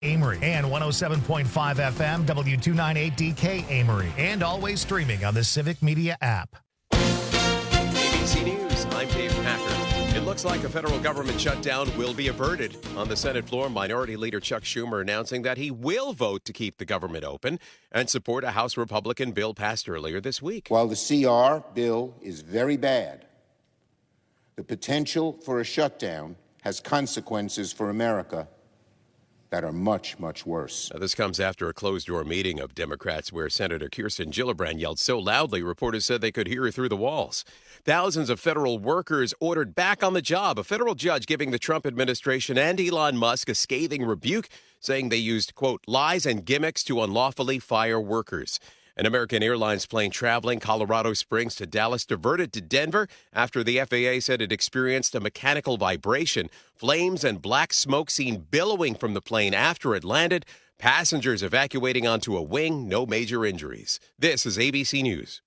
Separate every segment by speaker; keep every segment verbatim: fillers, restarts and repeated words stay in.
Speaker 1: Amory and one oh seven point five F M, W two ninety-eight D K Amory, and always streaming on the Civic Media app.
Speaker 2: A B C News, I'm Dave Packer. It looks like a federal government shutdown will be averted. On the Senate floor, Minority Leader Chuck Schumer announcing that he will vote to keep the government open and support a House Republican bill passed earlier this week.
Speaker 3: While the C R bill is very bad, the potential for a shutdown has consequences for America that are much, much worse.
Speaker 2: Now, this comes after a closed-door meeting of Democrats where Senator Kirsten Gillibrand yelled so loudly, reporters said they could hear her through the walls. Thousands of federal workers ordered back on the job. A federal judge giving the Trump administration and Elon Musk a scathing rebuke, saying they used, quote, lies and gimmicks to unlawfully fire workers. An American Airlines plane traveling Colorado Springs to Dallas diverted to Denver after the F A A said it experienced a mechanical vibration. Flames and black smoke seen billowing from the plane after it landed. Passengers evacuating onto a wing. No major injuries. This is A B C News.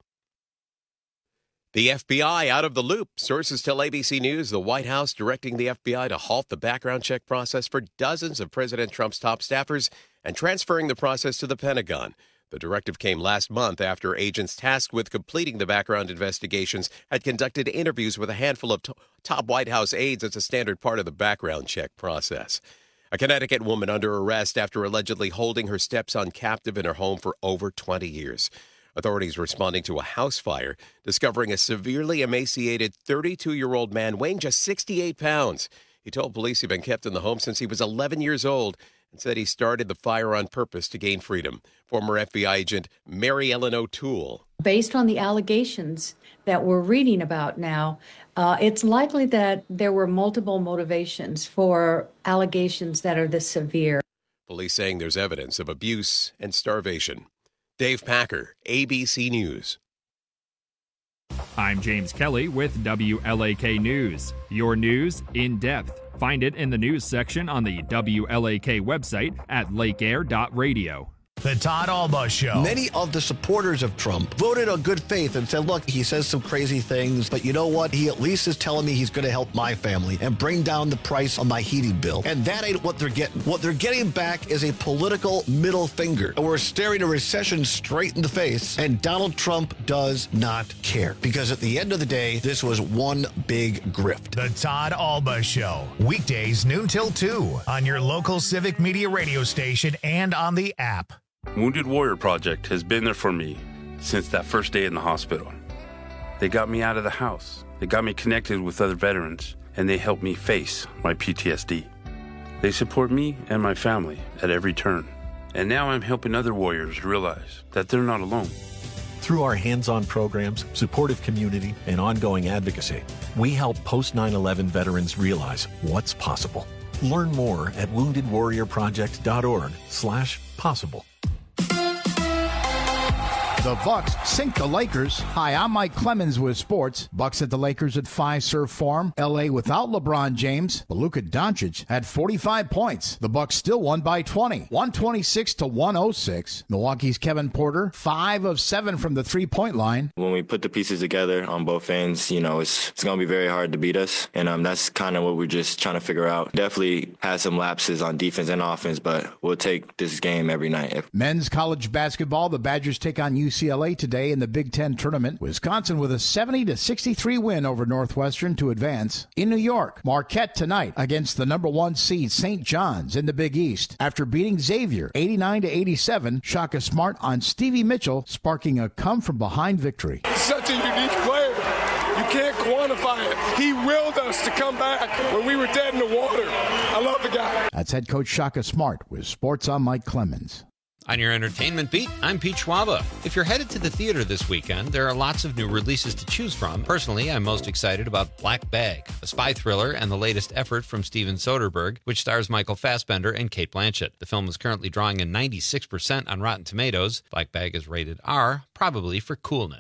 Speaker 2: The F B I out of the loop. Sources tell A B C News the White House directing the F B I to halt the background check process for dozens of President Trump's top staffers and transferring the process to the Pentagon. The directive came last month after agents tasked with completing the background investigations had conducted interviews with a handful of t- top White House aides as a standard part of the background check process. A Connecticut woman under arrest after allegedly holding her stepson captive in her home for over twenty years. Authorities responding to a house fire, discovering a severely emaciated thirty-two-year-old man weighing just sixty-eight pounds. He told police he'd been kept in the home since he was eleven years old and said he started the fire on purpose to gain freedom. Former F B I agent Mary Ellen O'Toole.
Speaker 4: Based on the allegations that we're reading about now, uh, it's likely that there were multiple motivations for allegations that are this severe.
Speaker 2: Police saying there's evidence of abuse and starvation. Dave Packer, A B C News.
Speaker 5: I'm James Kelly with W L A K News. Your news in depth. Find it in the news section on the W L A K website at lake air dot radio.
Speaker 1: The Todd Alba Show.
Speaker 6: Many of the supporters of Trump voted on good faith and said, look, he says some crazy things, but you know what? He at least is telling me he's going to help my family and bring down the price on my heating bill. And that ain't what they're getting. What they're getting back is a political middle finger. And we're staring a recession straight in the face, and Donald Trump does not care. Because at the end of the day, this was one big grift.
Speaker 1: The Todd Alba Show. Weekdays noon till two on your local Civic Media radio station and on the app.
Speaker 7: Wounded Warrior Project has been there for me since that first day in the hospital. They got me out of the house. They got me connected with other veterans, and they helped me face my P T S D. They support me and my family at every turn. And now I'm helping other warriors realize that they're not alone.
Speaker 8: Through our hands-on programs, supportive community, and ongoing advocacy, we help post nine eleven veterans realize what's possible. Learn more at wounded warrior project dot org slash possible.
Speaker 9: The Bucks sink the Lakers. Hi, I'm Mike Clemens with sports. Bucks at the Lakers at Fiserv Forum. L A without LeBron James. But Luka Doncic had forty-five points. The Bucks still won by twenty. one twenty-six to one oh six. Milwaukee's Kevin Porter, five of seven from the three-point line.
Speaker 10: When we put the pieces together on both ends, you know, it's it's going to be very hard to beat us. And um, that's kind of what we're just trying to figure out. Definitely had some lapses on defense and offense, but we'll take this game every night.
Speaker 9: Men's college basketball, the Badgers take on U C L A today in the Big Ten tournament. Wisconsin with a seventy to sixty-three win over Northwestern to advance. In New York, Marquette tonight against the number one seed Saint John's in the Big East. After beating Xavier eighty-nine to eighty-seven, Shaka Smart on Stevie Mitchell, sparking a come-from-behind victory.
Speaker 11: Such a unique player. You can't quantify it. He willed us to come back when we were dead in the water. I love the guy.
Speaker 9: That's head coach Shaka Smart with Sports on Mike Clemens.
Speaker 12: On your entertainment beat, I'm Pete Schwaba. If you're headed to the theater this weekend, there are lots of new releases to choose from. Personally, I'm most excited about Black Bag, a spy thriller and the latest effort from Steven Soderbergh, which stars Michael Fassbender and Cate Blanchett. The film is currently drawing a ninety-six percent on Rotten Tomatoes. Black Bag is rated R, probably for coolness.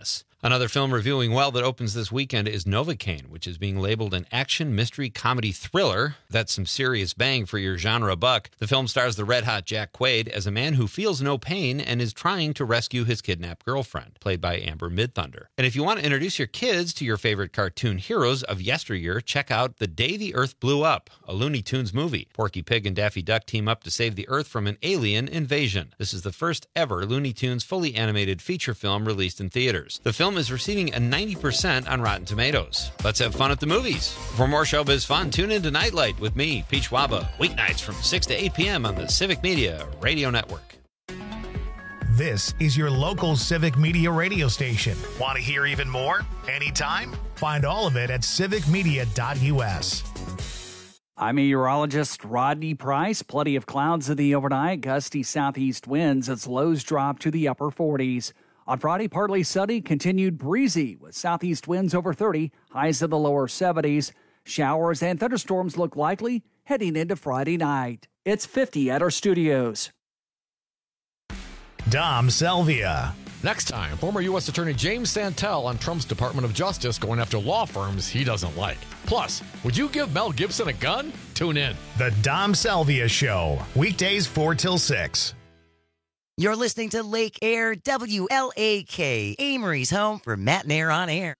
Speaker 12: Another film reviewing well that opens this weekend is Novocaine, which is being labeled an action, mystery, comedy thriller. That's some serious bang for your genre buck. The film stars the red-hot Jack Quaid as a man who feels no pain and is trying to rescue his kidnapped girlfriend, played by Amber Midthunder. And if you want to introduce your kids to your favorite cartoon heroes of yesteryear, check out The Day the Earth Blew Up, a Looney Tunes movie. Porky Pig and Daffy Duck team up to save the Earth from an alien invasion. This is the first ever Looney Tunes fully animated feature film released in theaters. The film is receiving a ninety percent on Rotten Tomatoes. Let's have fun at the movies. For more showbiz fun, tune in to Nightlight with me, Peach Waba, weeknights from six to eight p.m. on the Civic Media Radio Network.
Speaker 1: This is your local Civic Media radio station. Want to hear even more? Anytime? Find all of it at civic media dot u s.
Speaker 13: I'm meteorologist Rodney Price. Plenty of clouds in the overnight, gusty southeast winds as lows drop to the upper forties. On Friday, partly sunny, continued breezy with southeast winds over thirty, highs in the lower seventies. Showers and thunderstorms look likely heading into Friday night. It's fifty at our studios.
Speaker 1: Dom Selvia.
Speaker 14: Next time, former U S Attorney James Santel on Trump's Department of Justice going after law firms he doesn't like. Plus, would you give Mel Gibson a gun? Tune in.
Speaker 1: The Dom Selvia Show, weekdays four till six.
Speaker 15: You're listening to Lake Air W L A K, Amory's home for Matt and Air on Air.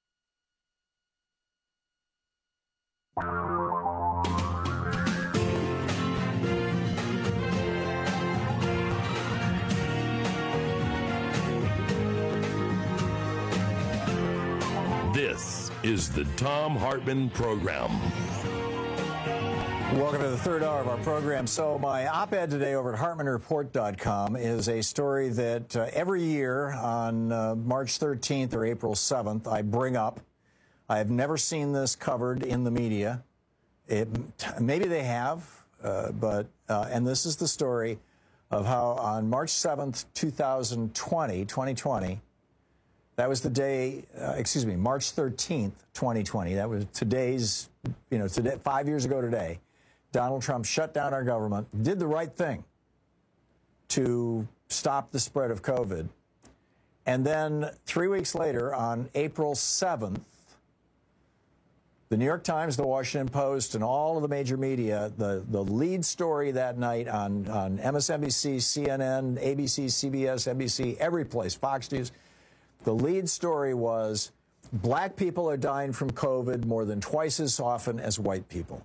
Speaker 16: This is the Thom Hartmann Program.
Speaker 17: Welcome to the third hour of our program. So my op-ed today over at hartmann report dot com is a story that uh, every year on uh, March thirteenth or April seventh, I bring up. I have never seen this covered in the media. It, maybe they have, uh, but, uh, and this is the story of how on March seventh, two thousand twenty, twenty twenty, that was the day, uh, excuse me, March thirteenth, twenty twenty, that was today's, you know, today, five years ago today, Donald Trump shut down our government, did the right thing to stop the spread of COVID. And then three weeks later, on April seventh, the New York Times, the Washington Post, and all of the major media, the, the lead story that night on, on M S N B C, C N N, A B C, C B S, N B C, every place, Fox News, the lead story was black people are dying from COVID more than twice as often as white people.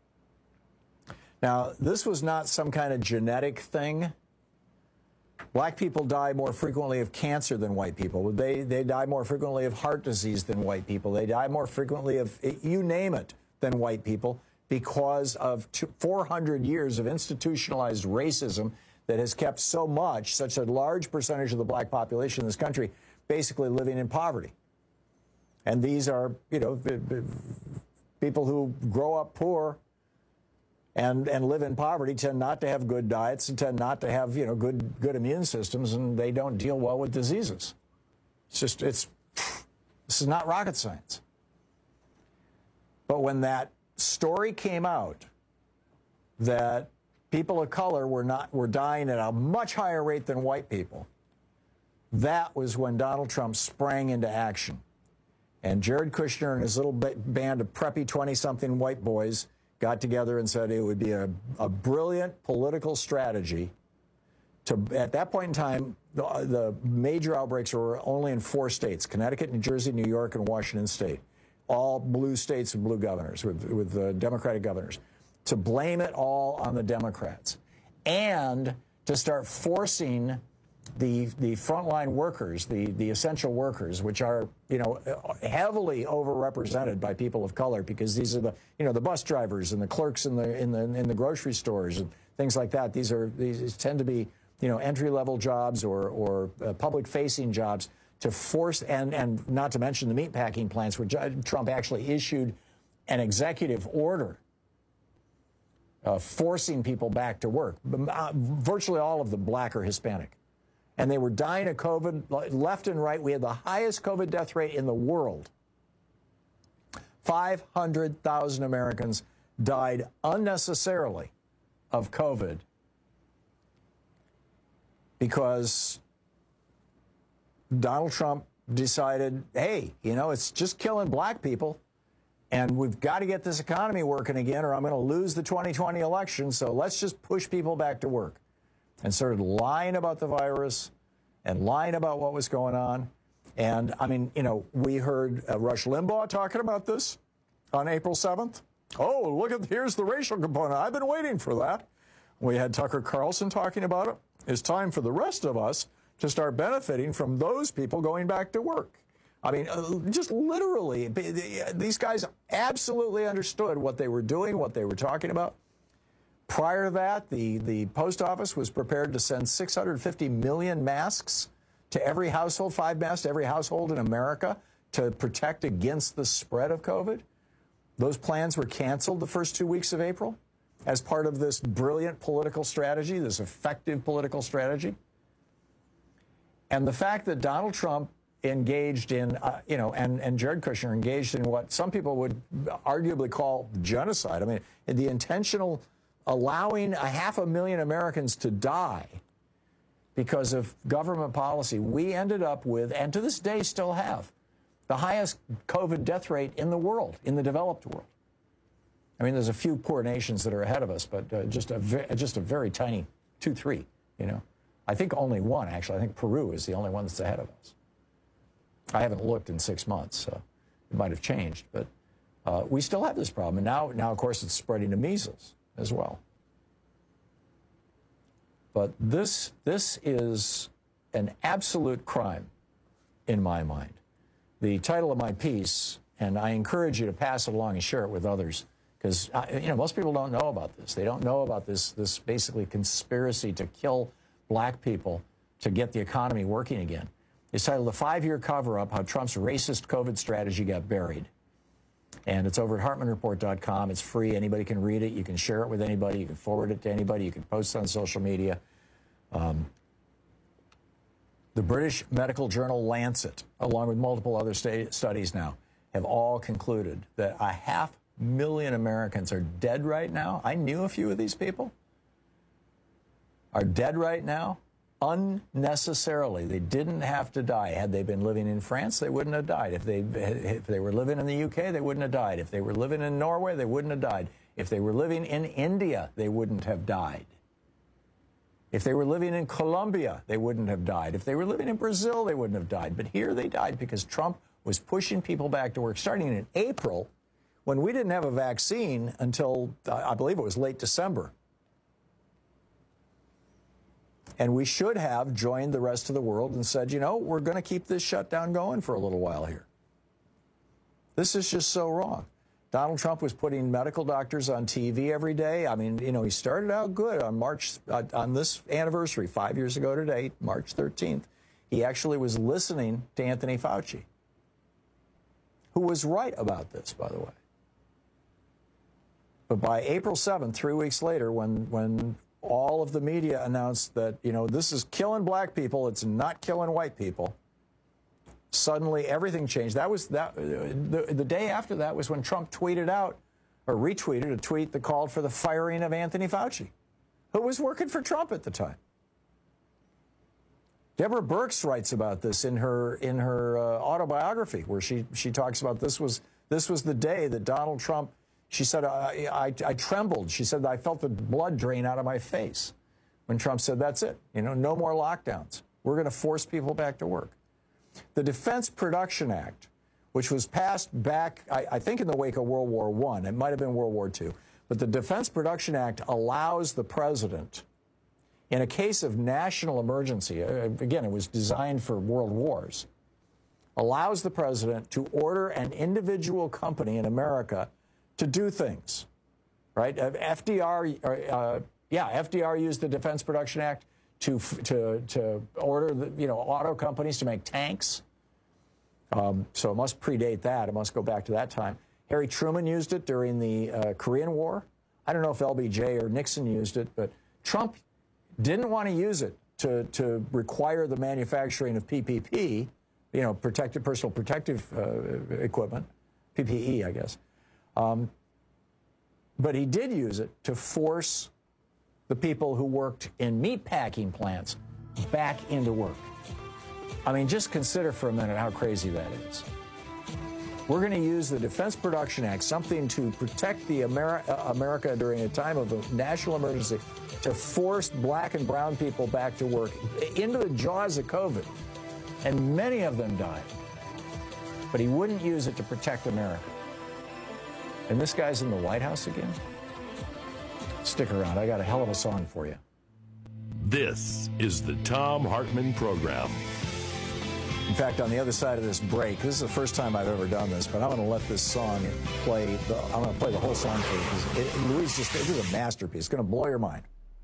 Speaker 17: Now, this was not some kind of genetic thing. Black people die more frequently of cancer than white people. They, they die more frequently of heart disease than white people. They die more frequently of, you name it, than white people because of four hundred years of institutionalized racism that has kept so much, such a large percentage of the black population in this country basically living in poverty. And these are, you know, people who grow up poor and and live in poverty tend not to have good diets and tend not to have, you know, good good immune systems, and they don't deal well with diseases. It's just, it's, this is not rocket science. But when that story came out that people of color were not were dying at a much higher rate than white people, that was when Donald Trump sprang into action. And Jared Kushner and his little band of preppy twenty-something white boys got together and said it would be a, a brilliant political strategy to, at that point in time, the, the major outbreaks were only in four states, Connecticut, New Jersey, New York, and Washington State, all blue states and blue governors with, with uh, Democratic governors, to blame it all on the Democrats and to start forcing the the frontline workers, the, the essential workers, which are, you know, heavily overrepresented by people of color, because these are the, you know, the bus drivers and the clerks in the in the in the grocery stores and things like that. These are these tend to be, you know, entry level jobs or or uh, public facing jobs to force, and and not to mention the meatpacking plants, which Trump actually issued an executive order uh, forcing people back to work. Uh, virtually all of them black or Hispanic. And they were dying of COVID left and right. We had the highest COVID death rate in the world. five hundred thousand Americans died unnecessarily of COVID because Donald Trump decided, hey, you know, it's just killing black people, and we've got to get this economy working again, or I'm going to lose the twenty twenty election, so let's just push people back to work. And started lying about the virus and lying about what was going on. And, I mean, you know, we heard uh, Rush Limbaugh talking about this on April seventh. Oh, look at, here's the racial component. I've been waiting for that. We had Tucker Carlson talking about it. It's time for the rest of us to start benefiting from those people going back to work. I mean, uh, just literally, these guys absolutely understood what they were doing, what they were talking about. Prior to that, the, the post office was prepared to send six hundred fifty million masks to every household, five masks to every household in America to protect against the spread of COVID. Those plans were canceled the first two weeks of April as part of this brilliant political strategy, this effective political strategy. And the fact that Donald Trump engaged in, uh, you know, and, and Jared Kushner engaged in what some people would arguably call genocide. I mean, the intentional allowing a half a million Americans to die because of government policy, we ended up with, and to this day still have, the highest COVID death rate in the world, in the developed world. I mean, there's a few poor nations that are ahead of us, but uh, just a ve- just a very tiny two, three, you know. I think only one, actually. I think Peru is the only one that's ahead of us. I haven't looked in six months, so it might have changed, but uh, we still have this problem. And now, now, of course, it's spreading to measles as well. But this, this is an absolute crime in my mind. The title of my piece, and I encourage you to pass it along and share it with others, because you know most people don't know about this. They don't know about this, this basically conspiracy to kill black people to get the economy working again. It's titled The Five-Year Cover-Up, How Trump's Racist COVID Strategy Got Buried. And it's over at Hartman Report dot com. It's free. Anybody can read it. You can share it with anybody. You can forward it to anybody. You can post it on social media. Um, the British medical journal Lancet, along with multiple other sta- studies now, have all concluded that a half million Americans are dead right now. I knew a few of these people. Are dead right now unnecessarily. They didn't have to die. Had they been living in France, they wouldn't have died. If they if they were living in the U K, they wouldn't have died. If they were living in Norway, they wouldn't have died. If they were living in India, they wouldn't have died. If they were living in Colombia, they wouldn't have died. If they were living in Brazil, they wouldn't have died. But here they died because Trump was pushing people back to work starting in April, when we didn't have a vaccine until, I believe it was late December. And we should have joined the rest of the world and said, you know, we're going to keep this shutdown going for a little while here. This is just so wrong. Donald Trump was putting medical doctors on T V every day. I mean, you know, he started out good on March, uh, on this anniversary, five years ago today, March thirteenth. He actually was listening to Anthony Fauci, who was right about this, by the way. But by April seventh, three weeks later, when when all of the media announced that, you know, this is killing black people, it's not killing white people, suddenly everything changed. That was that. The, the day after that was when Trump tweeted out or retweeted a tweet that called for the firing of Anthony Fauci, who was working for Trump at the time. Deborah Birx writes about this in her in her uh, autobiography, where she she talks about this was this was the day that Donald Trump. She said, I, I, I trembled. She said, I felt the blood drain out of my face when Trump said, that's it. You know, no more lockdowns. We're going to force people back to work. The Defense Production Act, which was passed back, I, I think, in the wake of World War One. It might have been World War Two. But the Defense Production Act allows the president, in a case of national emergency, again, it was designed for world wars, allows the president to order an individual company in America to do things, right? F D R, uh, yeah, F D R used the Defense Production Act to to to order the, you know, auto companies to make tanks. Um, so it must predate that. It must go back to that time. Harry Truman used it during the uh, Korean War. I don't know if L B J or Nixon used it, but Trump didn't want to use it to to require the manufacturing of P P P, you know, protective personal protective uh, equipment, P P E, I guess. Um, but he did use it to force the people who worked in meat packing plants back into work. I mean, just consider for a minute how crazy that is. We're going to use the Defense Production Act, something to protect the Ameri- uh, America during a time of a national emergency, to force black and brown people back to work into the jaws of COVID. And many of them died. But he wouldn't use it to protect America. And this guy's in the White House again? Stick around. I got a hell of a song for you.
Speaker 16: This is the Thom Hartmann Program.
Speaker 17: In fact, on the other side of this break, this is the first time I've ever done this, but I'm going to let this song play. The, I'm going to play the whole song for you because it, Louise just, this is a masterpiece. It's going to blow your mind.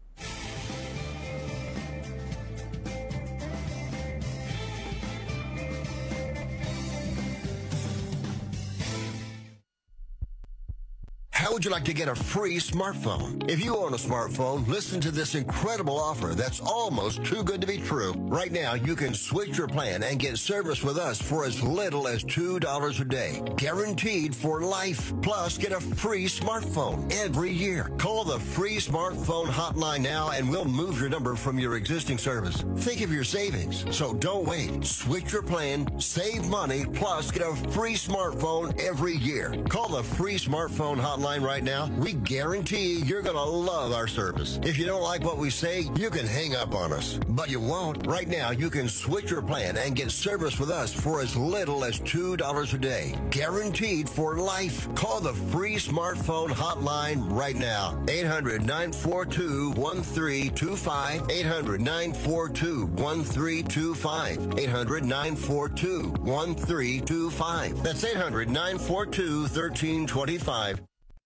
Speaker 18: How would you like to get a free smartphone? If you own a smartphone, listen to this incredible offer that's almost too good to be true. Right now, you can switch your plan and get service with us for as little as two dollars a day. Guaranteed for life. Plus, get a free smartphone every year. Call the free smartphone hotline now and we'll move your number from your existing service. Think of your savings. So don't wait. Switch your plan, save money, plus get a free smartphone every year. Call the free smartphone hotline right now. We guarantee you're going to love our service. If you don't like what we say, you can hang up on us. But you won't. Right now, you can switch your plan and get service with us for as little as two dollars a day. Guaranteed for life. Call the free smartphone hotline right now. eight hundred, nine four two, one three two five. eight hundred, nine four two, one three two five. eight hundred, nine four two, one three two five. That's eight hundred, nine four two, one three two five.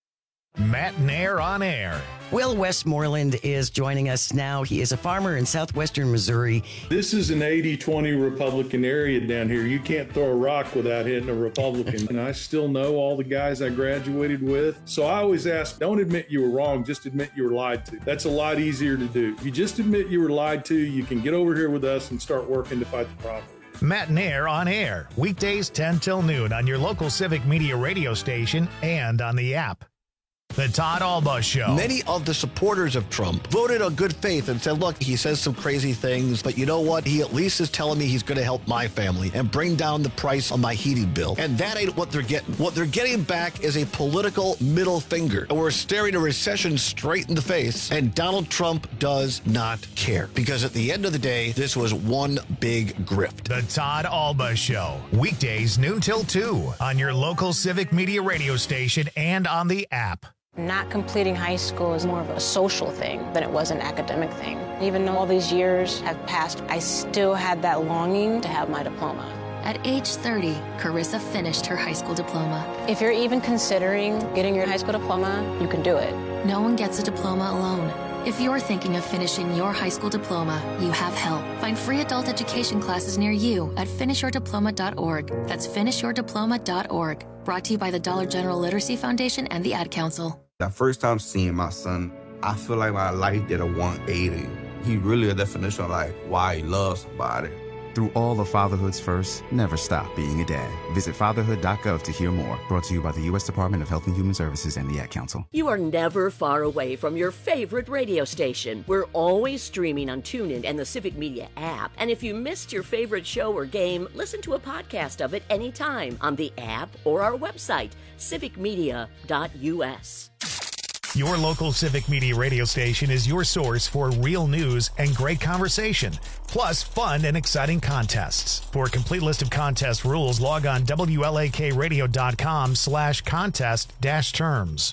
Speaker 1: Matt Nair on air.
Speaker 15: Will Westmoreland is joining us now. He is a farmer in southwestern Missouri.
Speaker 19: This is an eighty twenty Republican area down here. You can't throw a rock without hitting a Republican. And I still know all the guys I graduated with. So I always ask, don't admit you were wrong, just admit you were lied to. That's a lot easier to do. If you just admit you were lied to, you can get over here with us and start working to fight the problem.
Speaker 1: Matt Nair on air. Weekdays ten till noon on your local Civic Media radio station and on the app. The Todd Alba Show.
Speaker 6: Many of the supporters of Trump voted on good faith and said, look, he says some crazy things, but you know what? He at least is telling me he's going to help my family and bring down the price on my heating bill. And that ain't what they're getting. What they're getting back is a political middle finger. And we're staring a recession straight in the face, and Donald Trump does not care. Because at the end of the day, this was one big grift.
Speaker 1: The Todd Alba Show. Weekdays noon till two on your local Civic Media radio station and on the app.
Speaker 20: Not completing high school is more of a social thing than it was an academic thing. Even though all these years have passed, I still had that longing to have my diploma.
Speaker 21: At age thirty, Carissa finished her high school diploma.
Speaker 20: If you're even considering getting your high school diploma, you can do it.
Speaker 21: No one gets a diploma alone. If you're thinking of finishing your high school diploma, you have help. Find free adult education classes near you at finish your diploma dot org. That's finish your diploma dot org. Brought to you by the Dollar General Literacy Foundation and the Ad Council.
Speaker 22: The first time seeing my son, I feel like my life did a one eighty. He really a definition of like why he loves somebody.
Speaker 23: Through all of fatherhood's first, never stop being a dad. Visit fatherhood dot gov to hear more. Brought to you by the U S Department of Health and Human Services and the Ad Council.
Speaker 24: You are never far away from your favorite radio station. We're always streaming on TuneIn and the Civic Media app. And if you missed your favorite show or game, listen to a podcast of it anytime on the app or our website, civic media dot u s.
Speaker 1: Your local Civic Media radio station is your source for real news and great conversation, plus fun and exciting contests. For a complete list of contest rules, log on W L A K radio dot com slash contest dash terms.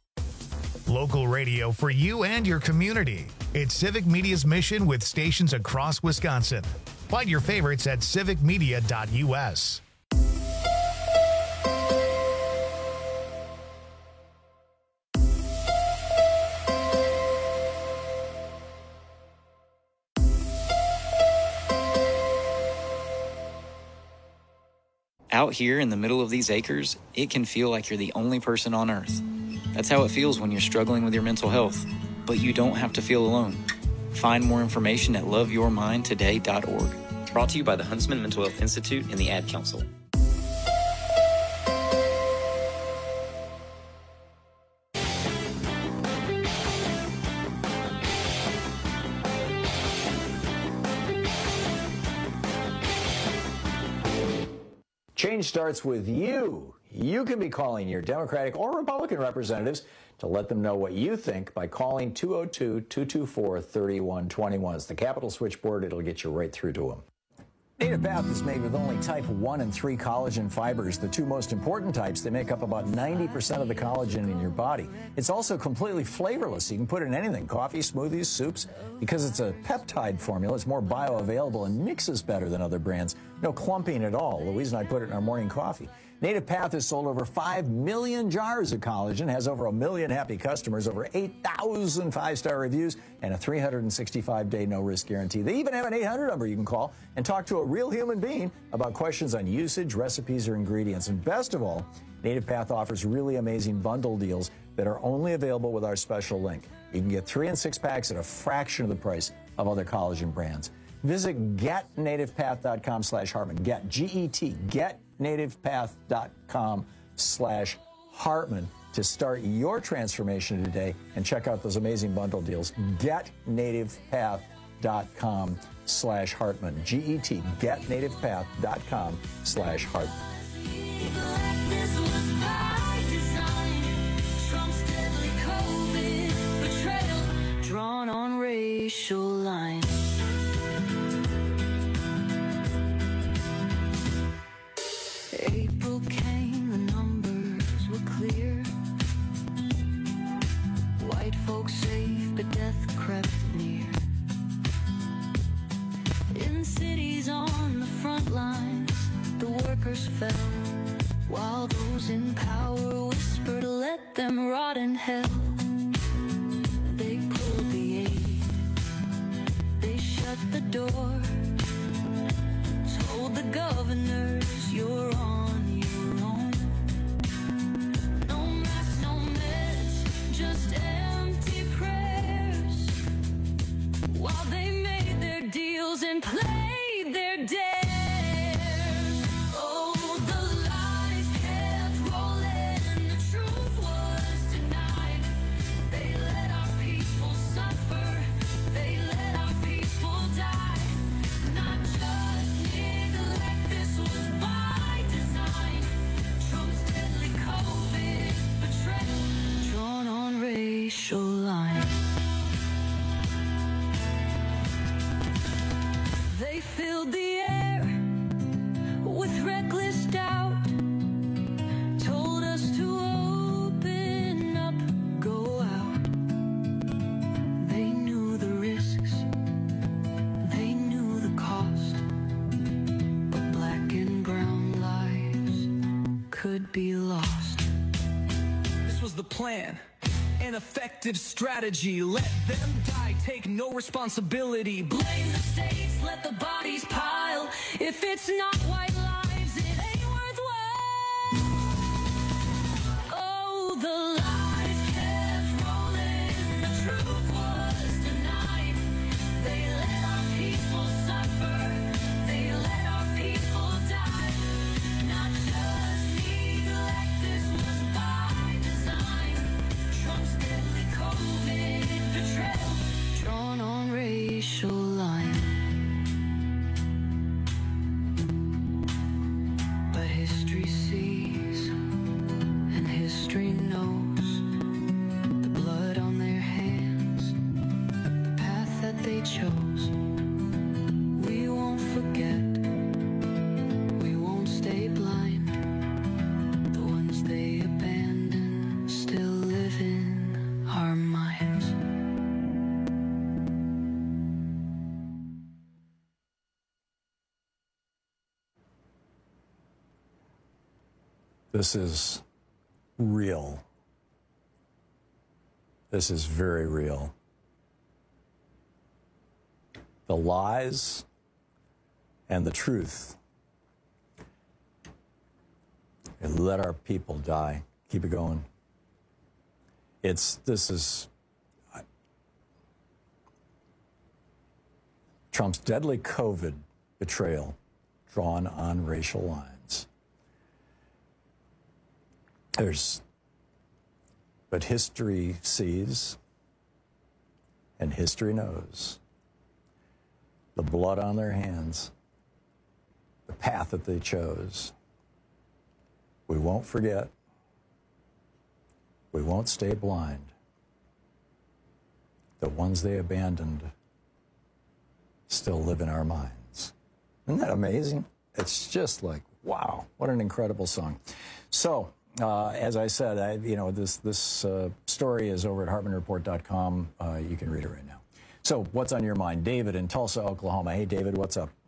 Speaker 1: Local radio for you and your community. It's Civic Media's mission with stations across Wisconsin. Find your favorites at civic media dot u s.
Speaker 25: Out here in the middle of these acres, it can feel like you're the only person on Earth. That's how it feels when you're struggling with your mental health. But you don't have to feel alone. Find more information at love your mind today dot org. Brought to you by the Huntsman Mental Health Institute and the Ad Council.
Speaker 17: Change starts with you. You can be calling your Democratic or Republican representatives to let them know what you think by calling two oh two, two two four, three one two one. It's the Capitol switchboard. It'll get you right through to them. Native Path is made with only type one and three collagen fibers, the two most important types. They make up about ninety percent of the collagen in your body. It's also completely flavorless. You can put it in anything, coffee, smoothies, soups. Because it's a peptide formula, it's more bioavailable and mixes better than other brands. No clumping at all. Louise and I put it in our morning coffee. Native Path has sold over five million jars of collagen, has over a million happy customers, over eight thousand five-star reviews, and a three hundred sixty-five day no-risk guarantee. They even have an eight hundred number you can call and talk to a real human being about questions on usage, recipes, or ingredients. And best of all, Native Path offers really amazing bundle deals that are only available with our special link. You can get three and six packs at a fraction of the price of other collagen brands. Visit get native path dot com slash Hartman. Get, G E T, get native path dot com slash Hartman to start your transformation today and check out those amazing bundle deals. get native path dot com slash Hartman. G E T, get native path dot com slash Hartman.
Speaker 2: Drawn on racial lines. April came, the numbers were clear. White folks safe, but death crept near. In cities on the front lines, the workers fell, while those in power whispered, let them rot in hell. They pulled the aid, they shut the door, told the governors you're on your own. No masks, no meds, just empty prayers, while they made their deals and played their dares. Oh, the lies kept rolling, the truth was denied. They let our people suffer, they let our people die. Not just neglect, this was by design. Trump's deadly COVID betrayal, drawn on racial lines. They filled the air with reckless doubt, told us to open up, go out. They knew the risks, they knew the cost, but black and brown lives could be lost.
Speaker 3: This was the plan, an effective strategy. Let them die, take no responsibility.
Speaker 2: Blame the states, let the bodies pile. If it's not white lives, it ain't worthwhile. Oh, the lies kept rolling, the truth was denied. They let our people suffer, they let our people die. Not just neglect, this was by design. Trump's deadly COVID betrayal, drawn on racial lines. But history sees and history knows the blood on their hands, the path that they chose. We won't forget, we won't stay blind. The ones they abandoned still live in our minds.
Speaker 17: This is real. This is very real. The lies and the truth. And let our people die. Keep it going. It's, this is Trump's deadly COVID betrayal drawn on racial lines. There's, but history sees and history knows the blood on their hands, the path that they chose. We won't forget. We won't stay blind. The ones they abandoned still live in our minds. Isn't that amazing? It's just like, wow, what an incredible song. So, uh, as I said, I, you know, this this uh, story is over at Hartman Report dot com. Uh, you can read it right now. So, what's on your mind? David in Tulsa, Oklahoma. Hey, David, what's up?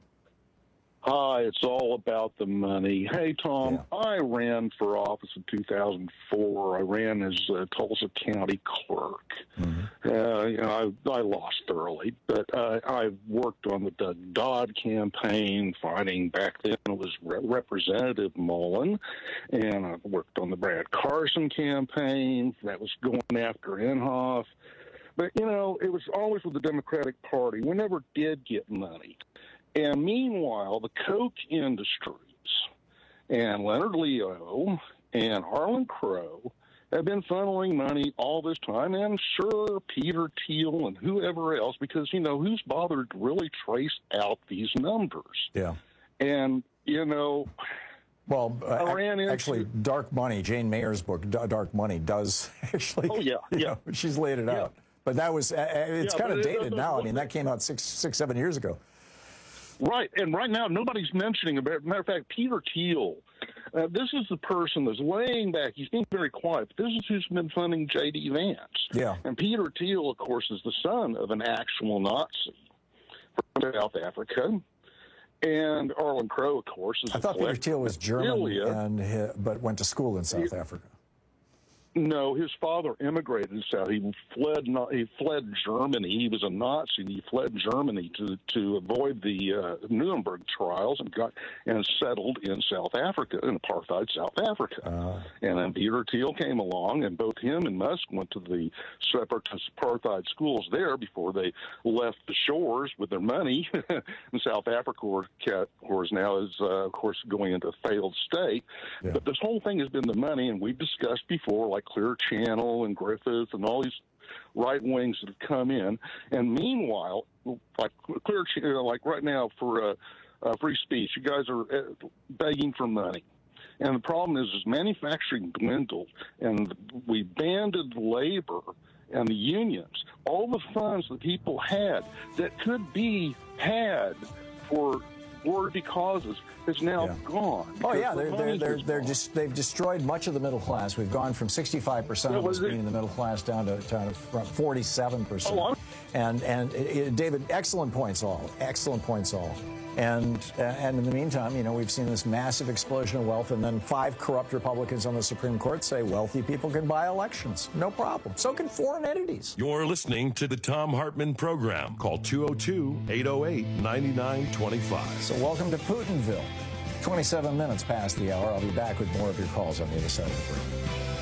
Speaker 4: Hi, it's all about the money. Hey, Tom, yeah. I ran for office in two thousand four. I ran as a Tulsa County clerk. Mm-hmm. Uh, you know, I, I lost thoroughly, but uh, I worked on the Doug Dodd campaign, fighting back then it was Re- Representative Mullen, and I worked on the Brad Carson campaign that was going after Inhofe. But, you know, it was always with the Democratic Party. We never did get money. And meanwhile, the Koch industries and Leonard Leo and Harlan Crow have been funneling money all this time, and sure, Peter Thiel and whoever else, because, you know, who's bothered to really trace out these numbers?
Speaker 17: Yeah.
Speaker 4: And, you know...
Speaker 17: Well, uh,
Speaker 4: I ran into,
Speaker 17: actually, Dark Money, Jane Mayer's book, D- Dark Money, does actually...
Speaker 4: Oh, yeah, yeah.
Speaker 17: Know, she's laid it
Speaker 4: yeah.
Speaker 17: out. But that was, uh, it's
Speaker 4: yeah,
Speaker 17: kind of
Speaker 4: it,
Speaker 17: dated
Speaker 4: it, it,
Speaker 17: now. I mean, that came out six, six, seven years ago.
Speaker 4: Right, and right now nobody's mentioning about. Matter of fact, Peter Thiel, uh, this is the person that's laying back. He's being very quiet, but this is who's been funding J D Vance.
Speaker 17: Yeah,
Speaker 4: and Peter Thiel, of course, is the son of an actual Nazi from South Africa, and Harlan Crow, of course, is.
Speaker 17: I thought Peter Thiel was German, and he, but went to school in South
Speaker 4: he,
Speaker 17: Africa.
Speaker 4: No, his father immigrated south. He fled. He fled Germany. He was a Nazi. He fled Germany to to avoid the uh, Nuremberg trials and got and settled in South Africa, in apartheid South Africa. Uh, and then Peter Thiel came along, and both him and Musk went to the separatist apartheid schools there before they left the shores with their money. And South Africa, of course, now is uh, of course going into a failed state. Yeah. But this whole thing has been the money, and we've discussed before, like Clear Channel and Griffith and all these right wings that have come in. And meanwhile, like Clear Channel, like right now for uh, uh, free speech, you guys are uh, begging for money. And the problem is, is manufacturing dwindled, and we banded labor and the unions. All the funds that people had that could be had for worthy causes is now
Speaker 17: yeah.
Speaker 4: gone.
Speaker 17: Oh yeah, they're they're they're, they're just they've destroyed much of the middle class. We've gone from sixty-five percent of us being in the middle class down to, down to forty-seven percent.
Speaker 4: Oh,
Speaker 17: and and it, it, David, excellent points all, excellent points all. And uh, and in the meantime, you know, we've seen this massive explosion of wealth, and then five corrupt Republicans on the Supreme Court say wealthy people can buy elections. No problem. So can foreign entities.
Speaker 16: You're listening to the Thom Hartmann Program. Call two oh two, eight oh eight, nine nine two five.
Speaker 17: So welcome to Putinville. twenty-seven minutes past the hour. I'll be back with more of your calls on the other side of the break.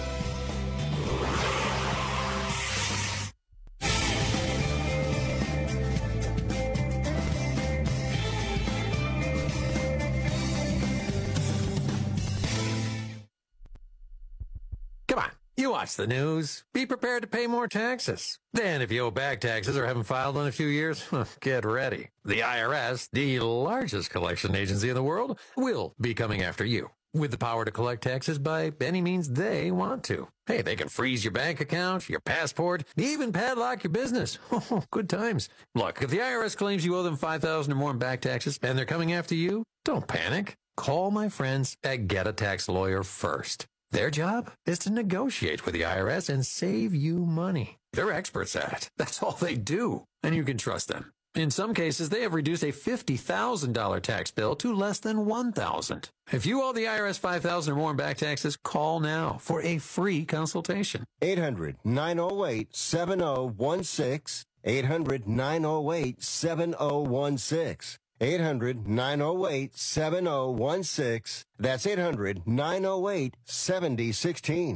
Speaker 5: You watch the news. Be prepared to pay more taxes. Then, if you owe back taxes or haven't filed in a few years, get ready. The I R S, the largest collection agency in the world, will be coming after you with the power to collect taxes by any means they want to. Hey, they can freeze your bank account, your passport, even padlock your business. Oh, good times. Look, if the I R S claims you owe them five thousand dollars or more in back taxes and they're coming after you, don't panic. Call my friends at Get a Tax Lawyer first. Their job is to negotiate with the I R S and save you money. They're experts at it. That's all they do. And you can trust them. In some cases, they have reduced a fifty thousand dollars tax bill to less than one thousand dollars. If you owe the I R S five thousand dollars or more in back taxes, call now for a free consultation.
Speaker 18: eight hundred, nine oh eight, seven oh one six. eight hundred, nine oh eight, seven oh one six. eight hundred, nine oh eight, seven oh one six. That's eight hundred, nine oh eight, seven oh one six.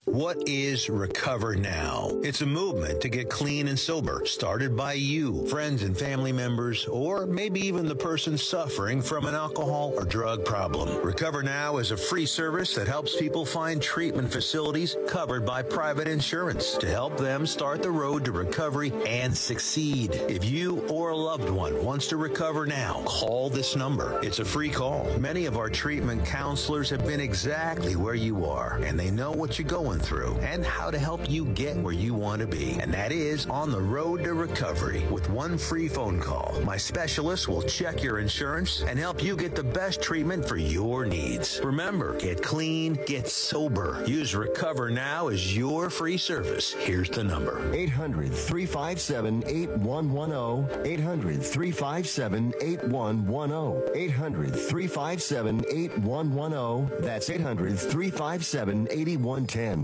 Speaker 7: What is Recover Now? It's a movement to get clean and sober, started by you, friends and family members, or maybe even the person suffering from an alcohol or drug problem. Recover Now is a free service that helps people find treatment facilities covered by private insurance to help them start the road to recovery and succeed. If you or a loved one wants to recover now, call this number. It's a free call. Many of our treatment counselors have been exactly where you are, and they know what you're going through and how to help you get where you want to be. And that is on the road to recovery. With one free phone call, my specialist will check your insurance and help you get the best treatment for your needs. Remember, get clean, get sober. Use Recover Now as your free service. Here's the number.
Speaker 18: eight hundred, three five seven, eight one one zero. eight hundred, three five seven, eight one one zero. eight hundred, three five seven, eight one one zero. That's eight hundred, three five seven, eight one one zero.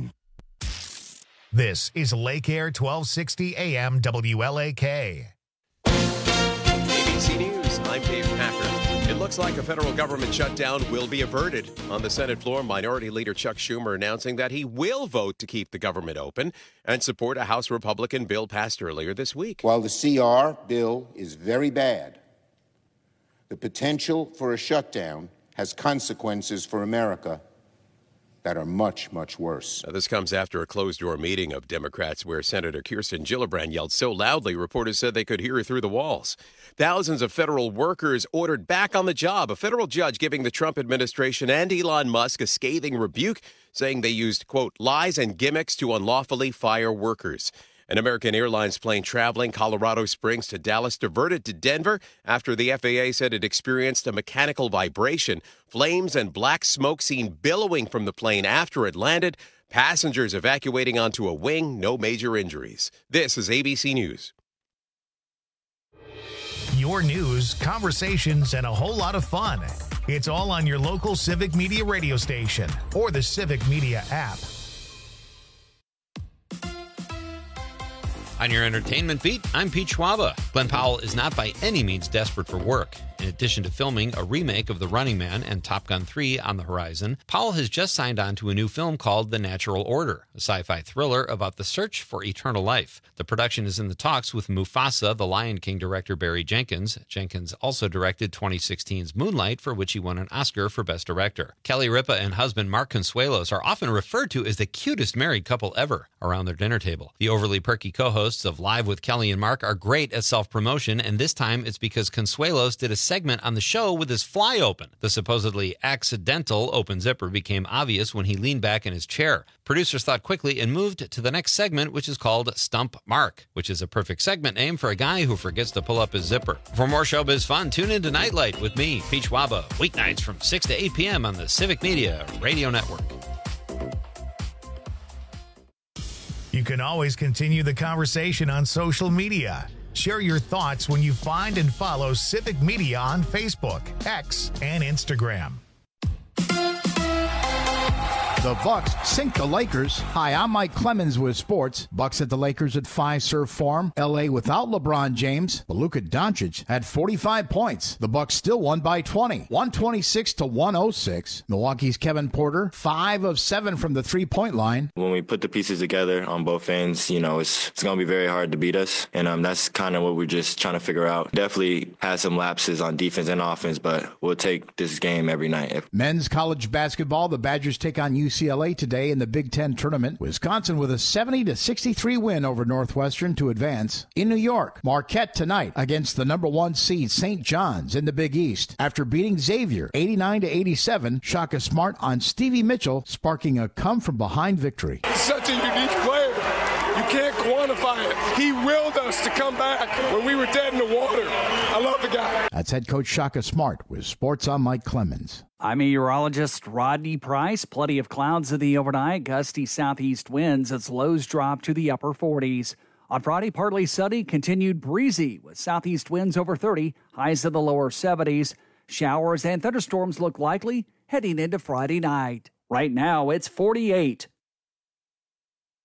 Speaker 1: This is Lake Air twelve sixty A M W L A K.
Speaker 8: A B C News, I'm Dave Packer. It looks like a federal government shutdown will be averted. On the Senate floor, Minority Leader Chuck Schumer announcing that he will vote to keep the government open and support a House Republican bill passed earlier this week.
Speaker 9: While the C R bill is very bad, the potential for a shutdown has consequences for America that are much, much worse.
Speaker 8: Now, this comes after a closed-door meeting of Democrats where Senator Kirsten Gillibrand yelled so loudly, reporters said they could hear her through the walls. Thousands of federal workers ordered back on the job. A federal judge giving the Trump administration and Elon Musk a scathing rebuke, saying they used, quote, lies and gimmicks to unlawfully fire workers. An American Airlines plane traveling Colorado Springs to Dallas diverted to Denver after the F A A said it experienced a mechanical vibration. Flames and black smoke seen billowing from the plane after it landed. Passengers evacuating onto a wing, no major injuries. This is A B C News.
Speaker 1: Your news, conversations, and a whole lot of fun. It's all on your local Civic Media radio station or the Civic Media app.
Speaker 12: On your entertainment beat, I'm Pete Schwaba. Glenn Powell is not by any means desperate for work. In addition to filming a remake of The Running Man and Top Gun three on the horizon, Powell has just signed on to a new film called The Natural Order, a sci-fi thriller about the search for eternal life. The production is in the talks with Mufasa, the Lion King director Barry Jenkins. Jenkins also directed twenty sixteen's Moonlight, for which he won an Oscar for Best Director. Kelly Ripa and husband Mark Consuelos are often referred to as the cutest married couple ever around their dinner table. The overly perky co-hosts of Live with Kelly and Mark are great at self-promotion, and this time it's because Consuelos did a segment on the show with his fly open. The supposedly accidental open zipper became obvious when he leaned back in his chair. Producers thought quickly and moved to the next segment, which is called Stump Mark, which is a perfect segment name for a guy who forgets to pull up his zipper. For more showbiz fun, tune into Nightlight with me, Pete Schwaba, weeknights from six to eight p.m. on the Civic Media Radio Network.
Speaker 1: You can always continue the conversation on social media. Share your thoughts when you find and follow Civic Media on Facebook, X, and Instagram.
Speaker 10: The Bucks sink the Lakers. Hi, I'm Mike Clemens with sports. Bucks at the Lakers at Fiserv Forum. L A without LeBron James, but Luka Doncic had forty-five points. The Bucks still won by twenty, one twenty-six to one oh six. Milwaukee's Kevin Porter, five of seven from the three-point line.
Speaker 11: When we put the pieces together on both ends, you know, it's it's going to be very hard to beat us, and um, that's kind of what we're just trying to figure out. Definitely had some lapses on defense and offense, but we'll take this game every night.
Speaker 10: Men's college basketball, the Badgers take on U C L A today in the Big Ten tournament. Wisconsin with a seventy to sixty-three win over Northwestern to advance. In New York, Marquette tonight against the number one seed Saint John's in the Big East. After beating Xavier eighty-nine to eighty-seven, Shaka Smart on Stevie Mitchell, sparking a come-from-behind victory.
Speaker 26: He's such a unique player. You can't quantify it. He willed us to come back when we were dead in the water. I love the guy.
Speaker 10: That's head coach Shaka Smart with Sports on Mike Clemens.
Speaker 13: I'm meteorologist Rodney Price. Plenty of clouds in the overnight. Gusty southeast winds as lows drop to the upper forties. On Friday, partly sunny, continued breezy with southeast winds over thirty, highs in the lower seventies. Showers and thunderstorms look likely heading into Friday night. Right now, it's forty-eight.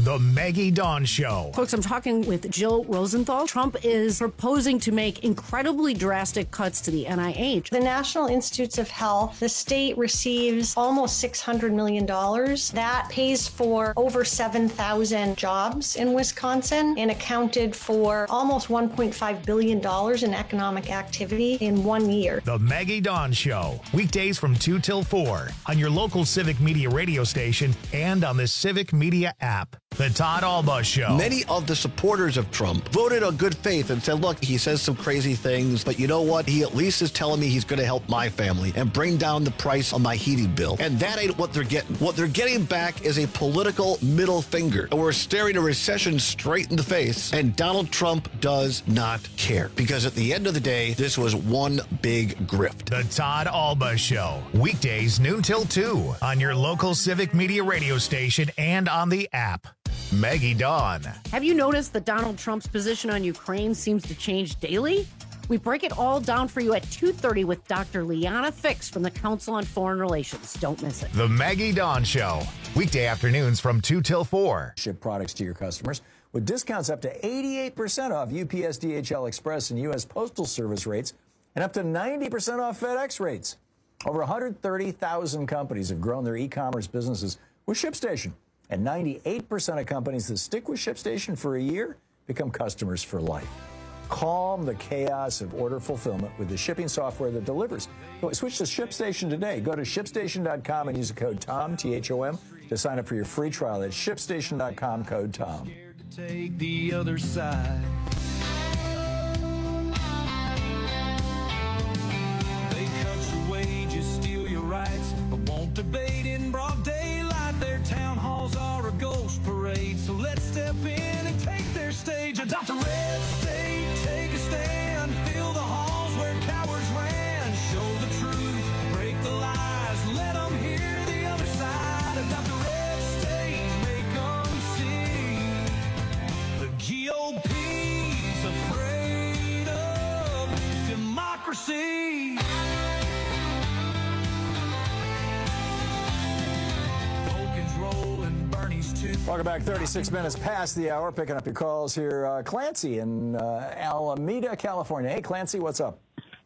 Speaker 1: The Maggie Dawn Show.
Speaker 6: Folks, I'm talking with Jill Rosenthal. Trump is proposing to make incredibly drastic cuts to the N I H.
Speaker 14: The National Institutes of Health, the state receives almost six hundred million dollars. That pays for over seven thousand jobs in Wisconsin and accounted for almost one point five billion dollars in economic activity in one year.
Speaker 1: The Maggie Dawn Show. Weekdays from two till four on your local Civic Media radio station and on the Civic Media app. The Todd Alba Show.
Speaker 15: Many of the supporters of Trump voted on good faith and said, look, he says some crazy things, but you know what? He at least is telling me he's going to help my family and bring down the price on my heating bill. And that ain't what they're getting. What they're getting back is a political middle finger. And we're staring a recession straight in the face. And Donald Trump does not care. Because at the end of the day, this was one big grift.
Speaker 1: The Todd Alba Show. Weekdays noon till two on your local Civic Media radio station and on the app. Maggie Dawn.
Speaker 6: Have you noticed that Donald Trump's position on Ukraine seems to change daily? We break it all down for you at two thirty with Doctor Liana Fix from the Council on Foreign Relations. Don't miss it.
Speaker 1: The Maggie Dawn Show. Weekday afternoons from two till four.
Speaker 17: Ship products to your customers with discounts up to eighty-eight percent off U P S, D H L Express, and U S Postal Service rates, and up to ninety percent off FedEx rates. Over one hundred thirty thousand companies have grown their e-commerce businesses with ShipStation. And ninety-eight percent of companies that stick with ShipStation for a year become customers for life. Calm the chaos of order fulfillment with the shipping software that delivers. Switch to ShipStation today. Go to ship station dot com and use the code TOM, T H O M, to sign up for your free trial. That's ship station dot com, code TOM.
Speaker 3: Take the other side. They cut your wages, steal your rights, but won't debate in broad daylight. Their town halls are a ghost parade, so let's step in and take their stage. Adopt a red state, take a stand, fill the halls where cowards ran. Show the truth, break the lies, let them hear the other side. Adopt a red state, make them see. The G O P's afraid of democracy.
Speaker 17: Welcome back. thirty-six minutes past the hour. Picking up your calls here. Uh, Clancy in uh, Alameda, California. Hey, Clancy, what's up?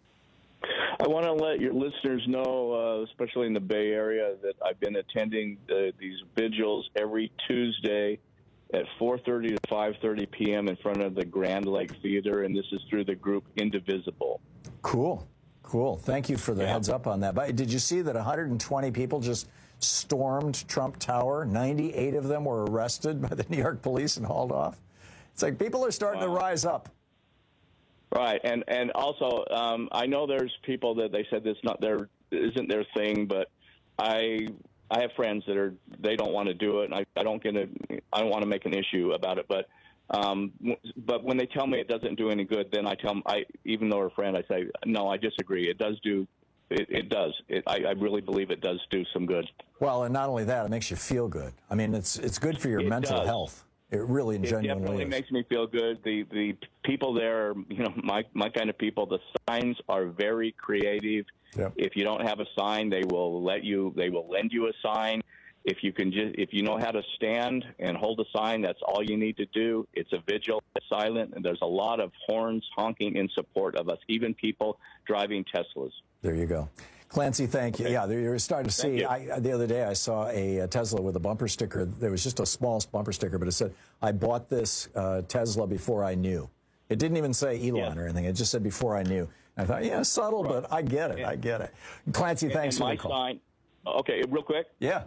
Speaker 19: I want to let your listeners know, uh, especially in the Bay Area, that I've been attending the, these vigils every Tuesday at four thirty to five thirty p.m. in front of the Grand Lake Theater, and this is through the group Indivisible.
Speaker 17: Cool. Cool. Thank you for the yeah. heads up on that. But did you see that one hundred twenty people just stormed Trump Tower? ninety-eight of them were arrested by the New York police and hauled off. It's like people are starting wow. to rise up.
Speaker 19: Right, and and also um, I know there's people that they said this not their isn't their thing, but I I have friends that are they don't want to do it, and I, I don't get a I don't want to make an issue about it, but um, but when they tell me it doesn't do any good, then I tell them I even though they're a friend, I say no, I disagree. It does do. It, it does. It, I, I really believe it does do some good.
Speaker 17: Well, and not only that, it makes you feel good. I mean, it's it's good for your
Speaker 19: it
Speaker 17: mental
Speaker 19: does.
Speaker 17: health. It really and
Speaker 19: it
Speaker 17: genuinely
Speaker 19: definitely
Speaker 17: is.
Speaker 19: makes me feel good. The the people there, you know, my my kind of people. The signs are very creative.
Speaker 17: Yep.
Speaker 19: If you don't have a sign, they will let you. They will lend you a sign. If you can just, if you know how to stand and hold a sign, that's all you need to do. It's a vigil, it's silent, and there's a lot of horns honking in support of us. Even people driving Teslas.
Speaker 17: There you go. Clancy, thank you.
Speaker 19: Okay.
Speaker 17: Yeah, you're starting to see. I, the other day, I saw a, a Tesla with a bumper sticker. There was just a small bumper sticker, but it said, I bought this uh, Tesla before I knew. It didn't even say Elon yeah. or anything. It just said before I knew. And I thought, yeah, subtle, right. but I get it. And, I get it. Clancy, thanks
Speaker 19: and
Speaker 17: for
Speaker 19: my
Speaker 17: the call.
Speaker 19: Sign, okay, real quick.
Speaker 17: Yeah.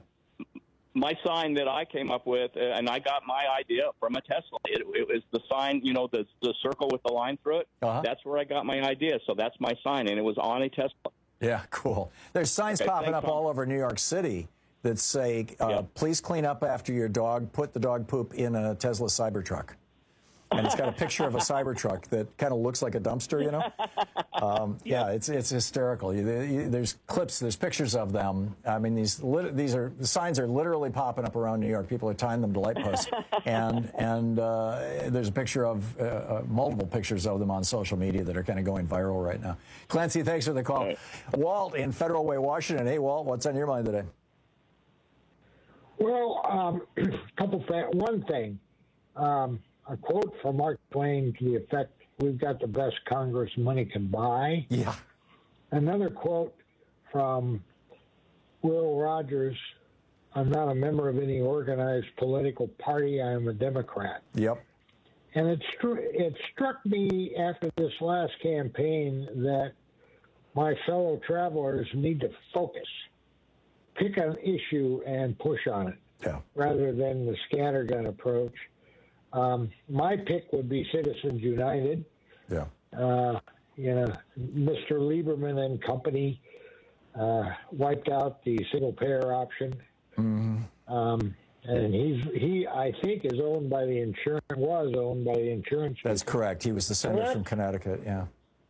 Speaker 19: My sign that I came up with, uh, and I got my idea from a Tesla. It, it was the sign, you know, the the circle with the line through it.
Speaker 17: Uh-huh.
Speaker 19: That's where I got my idea. So that's my sign, and it was on a Tesla.
Speaker 17: Yeah, cool. There's signs
Speaker 19: okay,
Speaker 17: popping
Speaker 19: thanks,
Speaker 17: up all over New York City that say, uh,
Speaker 19: yeah.
Speaker 17: please clean up after your dog, put the dog poop in a Tesla Cybertruck. And it's got a picture of a Cybertruck that kind of looks like a dumpster, you know? Um, yeah, it's it's hysterical. You, you, there's clips, there's pictures of them. I mean, these lit, these are the signs are literally popping up around New York. People are tying them to light posts, and and uh, there's a picture of uh, uh, multiple pictures of them on social media that are kind of going viral right now. Clancy, thanks for the call. Right. Walt in Federal Way, Washington. Hey, Walt, what's on your mind today?
Speaker 20: Well, um, a couple things. One thing, um, a quote from Mark Twain to the effect, "We've got the best Congress money can buy."
Speaker 17: Yeah.
Speaker 20: Another quote from Will Rogers, "I'm not a member of any organized political party. I am a Democrat."
Speaker 17: Yep.
Speaker 20: And it, stru- it struck me after this last campaign that my fellow travelers need to focus, pick an issue and push on it,
Speaker 17: yeah.
Speaker 20: rather than the scattergun approach. Um, my pick would be Citizens United.
Speaker 17: Yeah.
Speaker 20: Uh, you know, Mister Lieberman and company uh, wiped out the single-payer option.
Speaker 17: Mm-hmm.
Speaker 20: Um, and he's he, I think, is owned by the insurance. Was owned by the insurance.
Speaker 17: That's
Speaker 20: people.
Speaker 17: correct. He was the senator
Speaker 20: So
Speaker 17: from Connecticut. Yeah.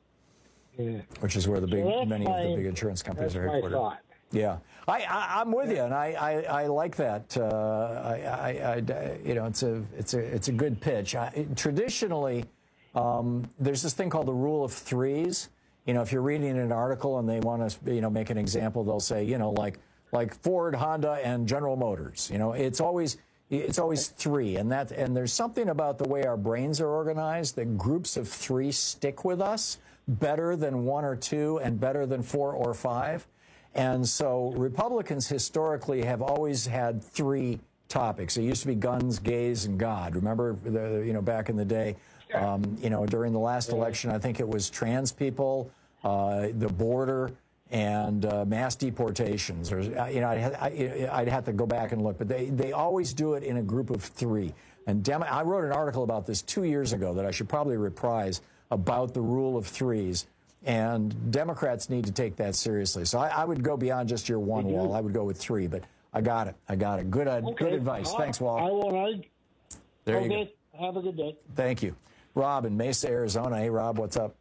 Speaker 20: Yeah.
Speaker 17: Which is where the big,
Speaker 20: So
Speaker 17: many
Speaker 20: my,
Speaker 17: of the big insurance companies
Speaker 20: that's
Speaker 17: are headquartered.
Speaker 20: My thought.
Speaker 17: Yeah, I, I, I'm with you, and I, I, I like that. Uh, I, I, I, you know, it's a, it's a, it's a good pitch. I, traditionally, um, there's this thing called the rule of threes. You know, if you're reading an article and they want to, you know, make an example, they'll say, you know, like, like Ford, Honda, and General Motors. You know, it's always, it's always three, and that, and there's something about the way our brains are organized that groups of three stick with us better than one or two, and better than four or five. And so Republicans historically have always had three topics. It used to be guns, gays, and God. Remember, the, you know, back in the day, um, you know, during the last election, I think it was trans people, uh, the border, and uh, mass deportations. Or, you know, I'd, I, I'd have to go back and look, but they, they always do it in a group of three. And Dem- I wrote an article about this two years ago that I should probably reprise about the rule of threes. And Democrats need to take that seriously. So I, I would go beyond just your one wall. I would go with three, but I got it. I got it. Good, uh,
Speaker 20: Okay.
Speaker 17: good advice.
Speaker 20: Uh,
Speaker 17: Thanks, Walt.
Speaker 20: I won't argue.
Speaker 17: There
Speaker 20: okay.
Speaker 17: you go.
Speaker 20: Have a good day.
Speaker 17: Thank you. Rob in Mesa, Arizona. Hey, Rob, what's up?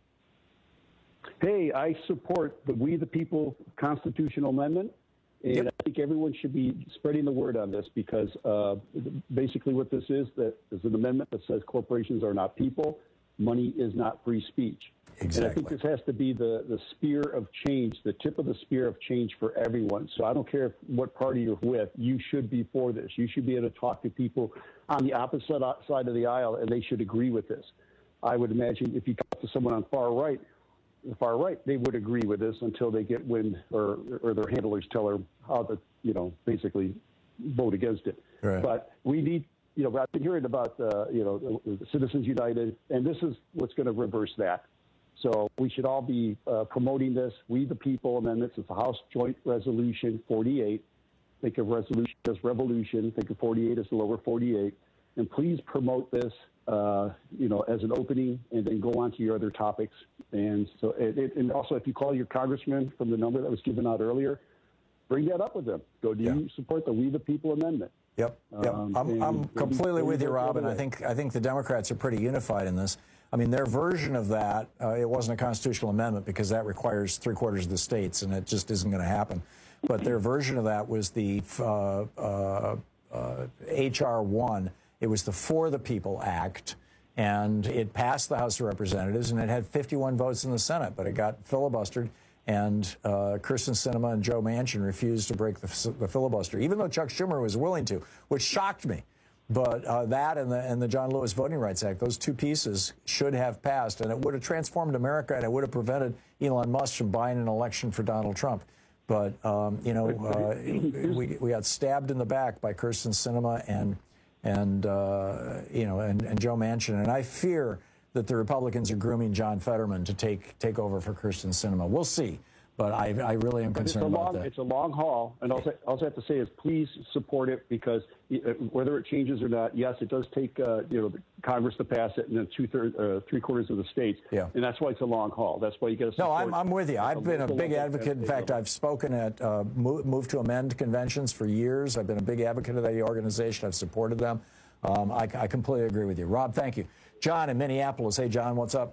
Speaker 21: Hey, I support the We the People constitutional amendment, and
Speaker 17: Yep.
Speaker 21: I think everyone should be spreading the word on this because uh, basically what this is, that is an amendment that says corporations are not people, money is not free speech.
Speaker 17: Exactly.
Speaker 21: And I think this has to be the, the spear of change, the tip of the spear of change for everyone. So I don't care if, what party you're with, you should be for this. You should be able to talk to people on the opposite side of the aisle, and they should agree with this. I would imagine if you talk to someone on far right, the far right, they would agree with this until they get wind or, or their handlers tell her how to, you know, basically vote against it.
Speaker 17: Right.
Speaker 21: But we need, you know, I've been hearing about, uh, you know, Citizens United, and this is what's going to reverse that. So we should all be uh, promoting this. We the People amendments. It's a House Joint Resolution forty-eight. Think of resolution as revolution. Think of forty-eight as the lower forty-eight. And please promote this, uh, you know, as an opening, and then go on to your other topics. And so, it, it, and also, if you call your congressman from the number that was given out earlier, bring that up with them. Go, do you support the We the People amendment?
Speaker 17: Yep, yep.
Speaker 21: Um,
Speaker 17: I'm,
Speaker 21: and
Speaker 17: I'm completely
Speaker 21: maybe
Speaker 17: with you,
Speaker 21: vote the
Speaker 17: Rob,
Speaker 21: other
Speaker 17: and I
Speaker 21: way.
Speaker 17: think I think the Democrats are pretty unified in this. I mean, their version of that, uh, it wasn't a constitutional amendment because that requires three quarters of the states, and it just isn't going to happen. But their version of that was the uh, uh, uh, H R one. It was the For the People Act, and it passed the House of Representatives, and it had fifty-one votes in the Senate, but it got filibustered. And uh, Kyrsten Sinema and Joe Manchin refused to break the, the filibuster, even though Chuck Schumer was willing to, which shocked me. But uh, that and the, and the John Lewis Voting Rights Act, those two pieces should have passed, and it would have transformed America, and it would have prevented Elon Musk from buying an election for Donald Trump. But, um, you know, uh, we, we got stabbed in the back by Kyrsten Sinema and, and uh, you know, and, and Joe Manchin. And I fear that the Republicans are grooming John Fetterman to take take over for Kyrsten Sinema. We'll see, but I, I really am
Speaker 21: But
Speaker 17: concerned
Speaker 21: it's a
Speaker 17: about
Speaker 21: long,
Speaker 17: that.
Speaker 21: It's a long haul, and all, all I have to say is please support it because uh, whether it changes or not, yes, it does take uh, you know Congress to pass it, and then two thirds, uh, three quarters of the states.
Speaker 17: Yeah.
Speaker 21: And that's why it's a long haul. That's why you got to.
Speaker 17: No, I'm, I'm with you. I've been a big advocate. In fact, I've spoken at uh, Move, Move to Amend conventions for years. I've been a big advocate of the organization. I've supported them. Um, I, I completely agree with you. Rob, thank you. John in Minneapolis. Hey, John, what's up?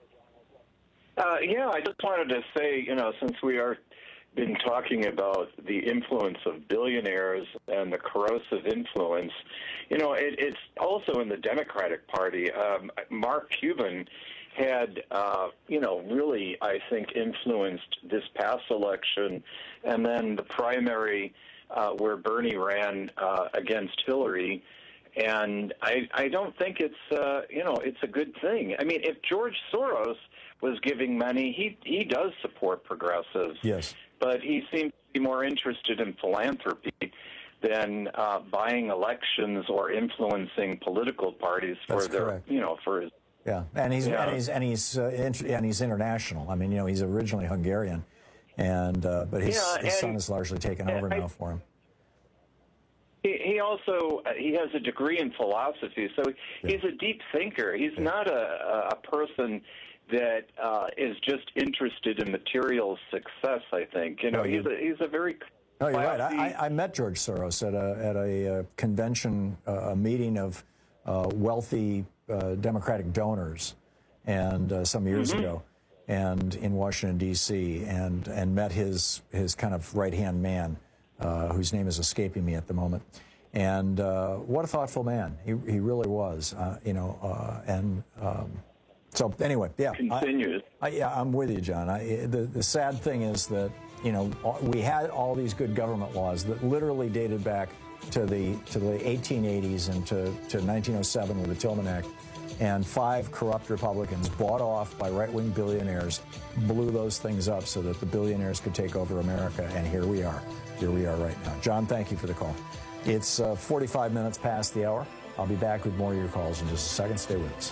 Speaker 22: Uh, yeah, I just wanted to say, you know, since we are been talking about the influence of billionaires and the corrosive influence, you know, it, it's also in the Democratic Party. Um, Mark Cuban had, uh, you know, really, I think, influenced this past election and then the primary uh, where Bernie ran uh, against Hillary. And I, I don't think it's, uh, you know, it's a good thing. I mean, if George Soros was giving money, he he does support progressives.
Speaker 17: Yes.
Speaker 22: But he seems to be more interested in philanthropy than uh, buying elections or influencing political parties for
Speaker 17: That's
Speaker 22: their,
Speaker 17: correct.
Speaker 22: you know, for his.
Speaker 17: Yeah, and he's
Speaker 22: Yeah.
Speaker 17: and he's and he's uh, int- and he's international. I mean, you know, he's originally Hungarian, and uh, but his,
Speaker 22: Yeah,
Speaker 17: his
Speaker 22: and-
Speaker 17: son has largely taken over
Speaker 22: I-
Speaker 17: now for him.
Speaker 22: He, he also uh, he has a degree in philosophy, so he's a deep thinker. He's not a, a person that uh, is just interested in material success. I think you know
Speaker 17: No,
Speaker 22: he's
Speaker 17: you-
Speaker 22: a he's a very
Speaker 17: No, you're right.
Speaker 22: classy-
Speaker 17: I, I met George Soros at a at a uh, convention, uh, a meeting of uh, wealthy uh, Democratic donors, and uh, some years
Speaker 22: Mhm.
Speaker 17: ago, and in Washington D C, and and met his his kind of right hand man, uh, whose name is escaping me at the moment. And uh, what a thoughtful man he he really was, uh, you know. Uh, and um, so anyway, yeah.
Speaker 22: Continues.
Speaker 17: I, I, yeah, I'm with you, John. I, the the sad thing is that, you know, we had all these good government laws that literally dated back to the to the eighteen eighties and to, to nineteen oh seven with the Tillman Act, and five corrupt Republicans bought off by right-wing billionaires blew those things up so that the billionaires could take over America, and here we are. Here we are right now. John, thank you for the call. It's uh, forty-five minutes past the hour. I'll be back with more of your calls in just a second. Stay with us.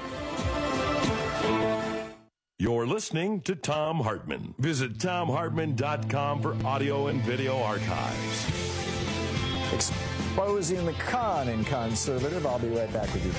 Speaker 2: You're listening to Thom Hartmann. Visit Thom Hartmann dot com for audio and video archives.
Speaker 17: Exposing the con in conservative. I'll be right back with you.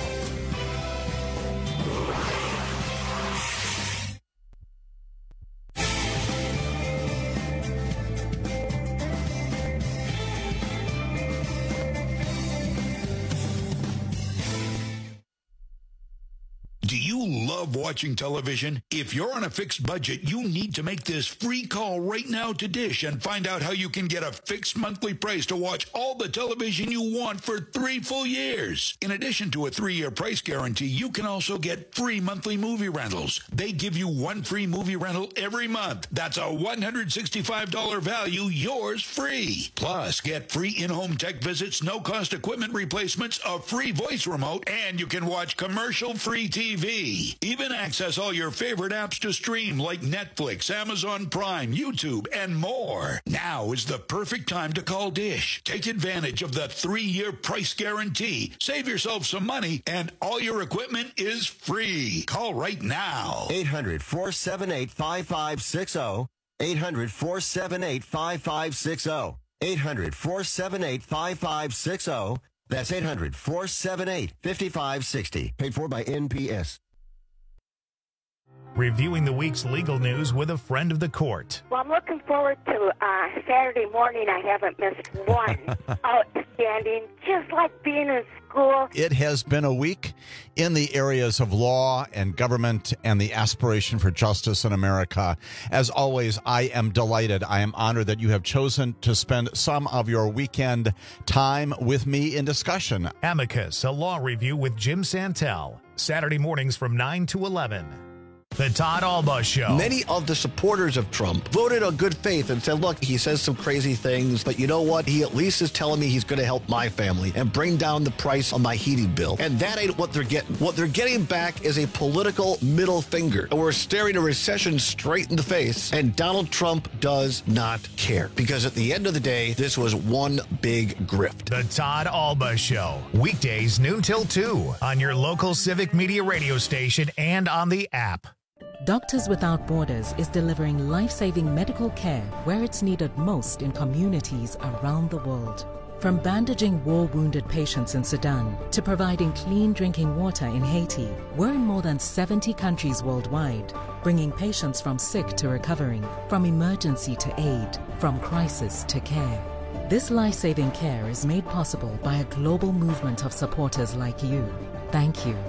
Speaker 4: Do you love watching television? If you're on a fixed budget, you need to make this free call right now to Dish and find out how you can get a fixed monthly price to watch all the television you want for three full years. In addition to a three-year price guarantee, you can also get free monthly movie rentals. They give you one free movie rental every month. That's a one hundred sixty-five dollars value, yours free. Plus, get free in-home tech visits, no-cost equipment replacements, a free voice remote, and you can watch commercial-free T V. Even access all your favorite apps to stream like Netflix, Amazon Prime, YouTube, and more. Now is the perfect time to call Dish. Take advantage of the three-year price guarantee. Save yourself some money, and all your equipment is free. Call right now.
Speaker 18: eight hundred, four seven eight, five five six zero. eight hundred, four seven eight, five five six zero. eight hundred, four seven eight, five five six zero. That's eight hundred, four seven eight, five five six zero. Paid for by N P S.
Speaker 1: Reviewing the week's legal news with a friend of the court.
Speaker 16: Well, I'm looking forward to uh, Saturday morning. I haven't missed one. Outstanding, just like being in school.
Speaker 23: It has been a week in the areas of law and government and the aspiration for justice in America. As always, I am delighted. I am honored that you have chosen to spend some of your weekend time with me in discussion.
Speaker 1: Amicus, a law review with Jim Santel. Saturday mornings from nine to eleven. The Todd Alba Show.
Speaker 15: Many of the supporters of Trump voted on good faith and said, look, he says some crazy things, but you know what? He at least is telling me he's going to help my family and bring down the price on my heating bill. And that ain't what they're getting. What they're getting back is a political middle finger. And we're staring a recession straight in the face. And Donald Trump does not care. Because at the end of the day, this was one big grift.
Speaker 1: The Todd Alba Show. Weekdays noon till two on your local Civic Media radio station and on the app.
Speaker 24: Doctors Without Borders is delivering life-saving medical care where it's needed most in communities around the world. From bandaging war-wounded patients in Sudan to providing clean drinking water in Haiti, we're in more than seventy countries worldwide, bringing patients from sick to recovering, from emergency to aid, from crisis to care. This life-saving care is made possible by a global movement of supporters like you. Thank you.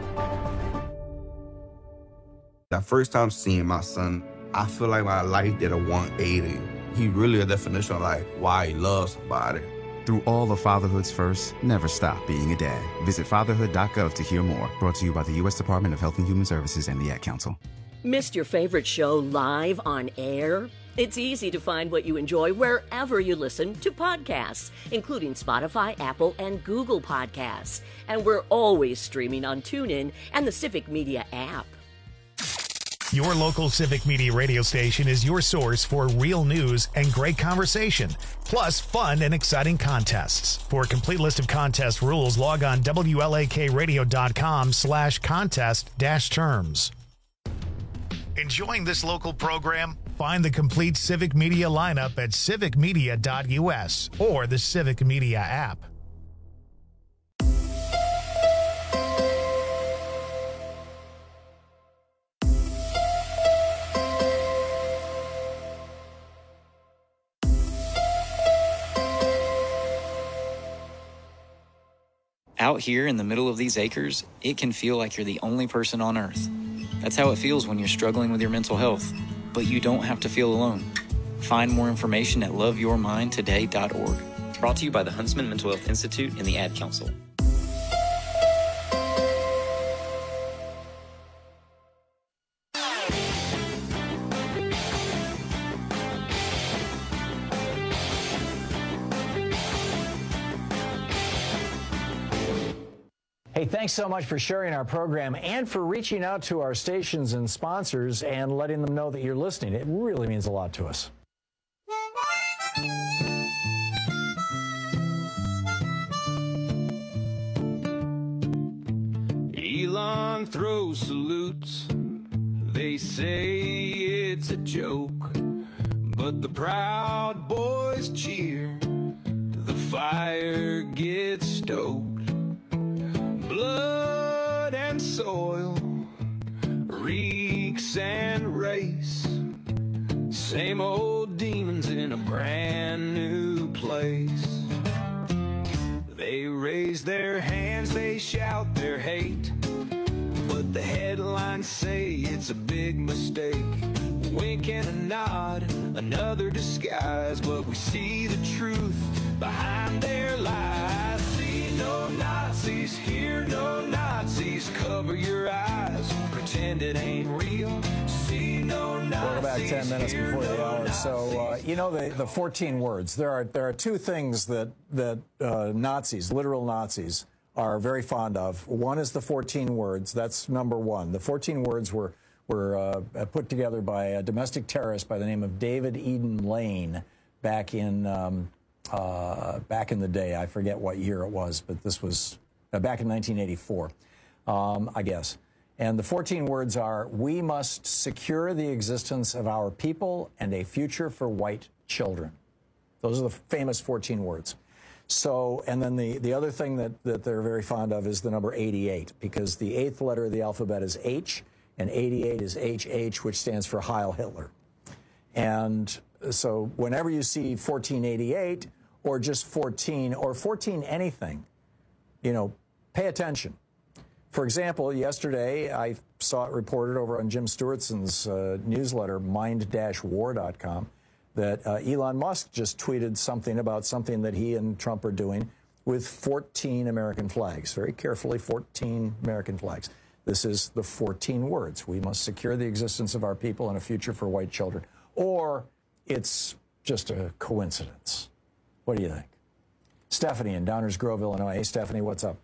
Speaker 25: That first time seeing my son, I feel like my life did a one eighty. He really a definition of like why he loves somebody.
Speaker 27: Through all of fatherhood's first, never stop being a dad. Visit fatherhood dot gov to hear more. Brought to you by the U S Department of Health and Human Services and the Ad Council.
Speaker 5: Missed your favorite show live on air? It's easy to find what you enjoy wherever you listen to podcasts, including Spotify, Apple, and Google Podcasts. And we're always streaming on TuneIn and the Civic Media app.
Speaker 1: Your local Civic Media radio station is your source for real news and great conversation, plus fun and exciting contests. For a complete list of contest rules, log on W L A K radio dot com slash contest dash terms. Enjoying this local program? Find the complete Civic Media lineup at civic media dot U S or the Civic Media app.
Speaker 7: Out here in the middle of these acres, it can feel like you're the only person on Earth. That's how it feels when you're struggling with your mental health. But you don't have to feel alone. Find more information at love your mind today dot org. Brought to you by the Huntsman Mental Health Institute and the Ad Council.
Speaker 17: Hey, thanks so much for sharing our program and for reaching out to our stations and sponsors and letting them know that you're listening. It really means a lot to us.
Speaker 3: Elon throws salutes. They say it's a joke, but the Proud Boys cheer. The fire gets stoked. Blood and soil, reeks and race. Same old demons in a brand new place. They raise their hands, they shout their hate, but the headlines say it's a big mistake. Wink and a nod, another disguise, but we see the truth behind their lies. See no Nazis, hear no Nazis, cover your eyes, pretend it ain't real. See no Nazis.
Speaker 17: We're about ten minutes before the hour. So uh, you know the the fourteen words. There are there are two things that that uh, Nazis, literal Nazis, are very fond of. One is the fourteen words. That's number one. The fourteen words were were uh, put together by a domestic terrorist by the name of David Eden Lane back in um, uh, back in the day. I forget what year it was, but this was uh, back in nineteen eighty-four, um, I guess. And the fourteen words are: we must secure the existence of our people and a future for white children. Those are the famous fourteen words. So, and then the, the other thing that, that they're very fond of is the number eighty-eight, because the eighth letter of the alphabet is H, and eighty-eight is H H, which stands for Heil Hitler. And so whenever you see fourteen eighty-eight, or just fourteen, or fourteen anything, you know, pay attention. For example, yesterday I saw it reported over on Jim Stewartson's uh, newsletter, mind dash war dot com, that uh, Elon Musk just tweeted something about something that he and Trump are doing with fourteen American flags. Very carefully, fourteen American flags. This is the fourteen words. We must secure the existence of our people and a future for white children. Or it's just a coincidence. What do you think? Stephanie in Downers Grove, Illinois. Hey, Stephanie, what's up?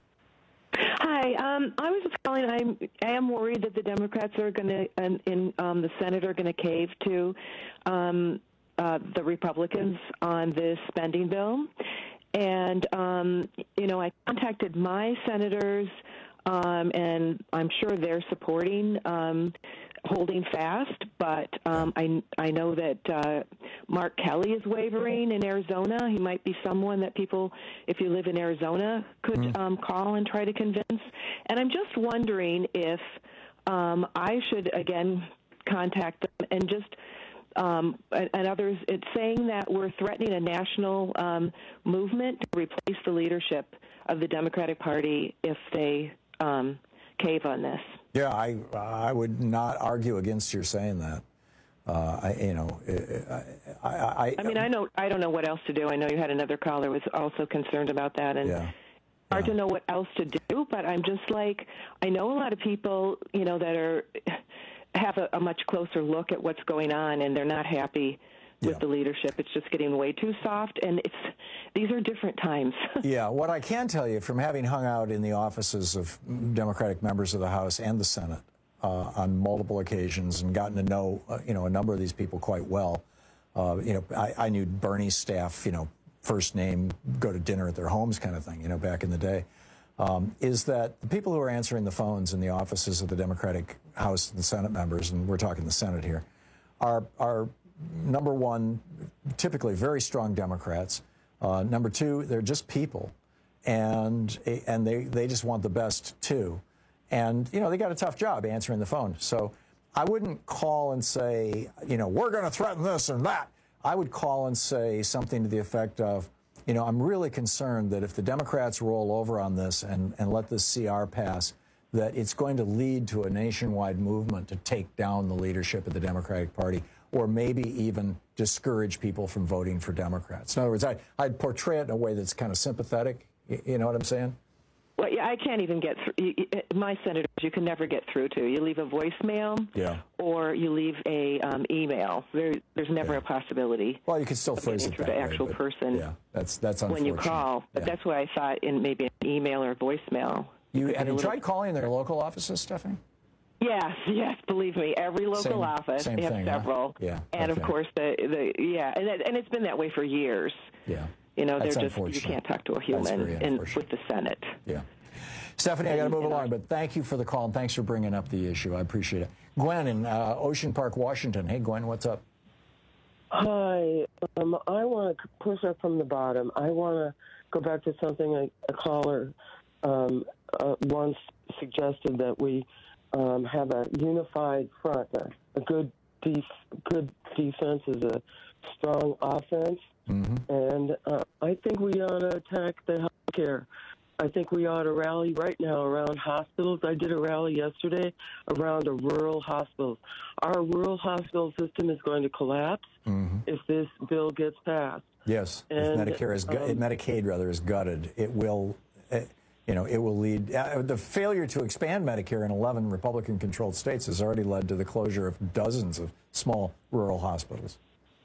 Speaker 8: Hi. Um, I was just calling. I'm, I am worried that the Democrats are going to, and in um, the Senate are going to cave to um, uh, the Republicans on this spending bill. And, um, you know, I contacted my senators, um, and I'm sure they're supporting um, holding fast. But um, I, I know that uh, Mark Kelly is wavering in Arizona. He might be someone that people, if you live in Arizona, could mm. um, call and try to convince. And I'm just wondering if um, I should, again, contact them and just Um, and, and others, it's saying that we're threatening a national um, movement to replace the leadership of the Democratic Party if they um, cave on this.
Speaker 17: Yeah, I I would not argue against your saying that. Uh, I you know I I, I
Speaker 8: I mean I know I don't know what else to do. I know you had another caller who was also concerned about that, and
Speaker 17: yeah.
Speaker 8: hard to know what else to do. But I'm just like, I know a lot of people, you know, that are have a, a much closer look at what's going on, and they're not happy with
Speaker 17: Yeah.
Speaker 8: the leadership. It's just getting way too soft, and it's these are different times.
Speaker 17: Yeah, what I can tell you from having hung out in the offices of Democratic members of the House and the Senate uh, on multiple occasions and gotten to know, uh, you know, a number of these people quite well. Uh, you know, I, I knew Bernie's staff, you know, first name, go to dinner at their homes kind of thing, you know, back in the day, um, is that the people who are answering the phones in the offices of the Democratic House and Senate members, and we're talking the Senate here, are are number one, typically very strong Democrats. Uh, number two, they're just people, and and they, they just want the best too. And, you know, they got a tough job answering the phone. So I wouldn't call and say, you know, we're going to threaten this and that. I would call and say something to the effect of, you know, I'm really concerned that if the Democrats roll over on this and, and let this C R pass, that it's going to lead to a nationwide movement to take down the leadership of the Democratic Party, or maybe even discourage people from voting for Democrats. In other words, I, I'd portray it in a way that's kind of sympathetic. You, you know what I'm saying?
Speaker 8: Well, yeah, I can't even get through. My senators, you can never get through to. You leave a voicemail,
Speaker 17: yeah,
Speaker 8: or you leave a um, email. There, there's never
Speaker 17: yeah.
Speaker 8: a possibility.
Speaker 17: Well, you can still
Speaker 8: of
Speaker 17: phrase
Speaker 8: getting
Speaker 17: it
Speaker 8: through
Speaker 17: that
Speaker 8: the
Speaker 17: way,
Speaker 8: actual
Speaker 17: but,
Speaker 8: person.
Speaker 17: Yeah, that's that's
Speaker 8: when you
Speaker 17: unfortunate.
Speaker 8: call. But
Speaker 17: yeah.
Speaker 8: that's why I thought in maybe an email or voicemail.
Speaker 17: You have you
Speaker 8: little...
Speaker 17: tried calling their local offices, Stephanie?
Speaker 8: Yes, yes. Believe me, every local
Speaker 17: Same-
Speaker 8: office
Speaker 17: same
Speaker 8: they have
Speaker 17: thing, huh?
Speaker 8: several.
Speaker 17: Yeah,
Speaker 8: and
Speaker 17: okay.
Speaker 8: of course the the yeah, and that, and it's been that way for years.
Speaker 17: Yeah,
Speaker 8: you know,
Speaker 17: That's
Speaker 8: they're just you
Speaker 17: unfortunate.
Speaker 8: can't talk to a
Speaker 17: That's
Speaker 8: human
Speaker 17: very
Speaker 8: in,
Speaker 17: unfortunate.
Speaker 8: with the Senate.
Speaker 17: Yeah. Stephanie, I got to move along, but thank you for the call and thanks for bringing up the issue. I appreciate it. Gwen in uh, Ocean Park, Washington. Hey, Gwen, what's up?
Speaker 9: Hi. Um, I want to push up from the bottom. I want to go back to something a, a caller um, uh, once suggested, that we um, have a unified front. A, a good def- good defense is a strong offense,
Speaker 17: mm-hmm.
Speaker 9: and uh, I think we ought to attack the health care. I think we ought to rally right now around hospitals. I did a rally yesterday around the rural hospitals. Our rural hospital system is going to collapse
Speaker 17: mm-hmm.
Speaker 9: if this bill gets passed.
Speaker 17: Yes,
Speaker 9: And,
Speaker 17: if Medicare is, gu-
Speaker 9: um,
Speaker 17: if Medicaid rather is gutted, it will, uh, you know, it will lead. Uh, the failure to expand Medicare in eleven Republican-controlled states has already led to the closure of dozens of small rural hospitals.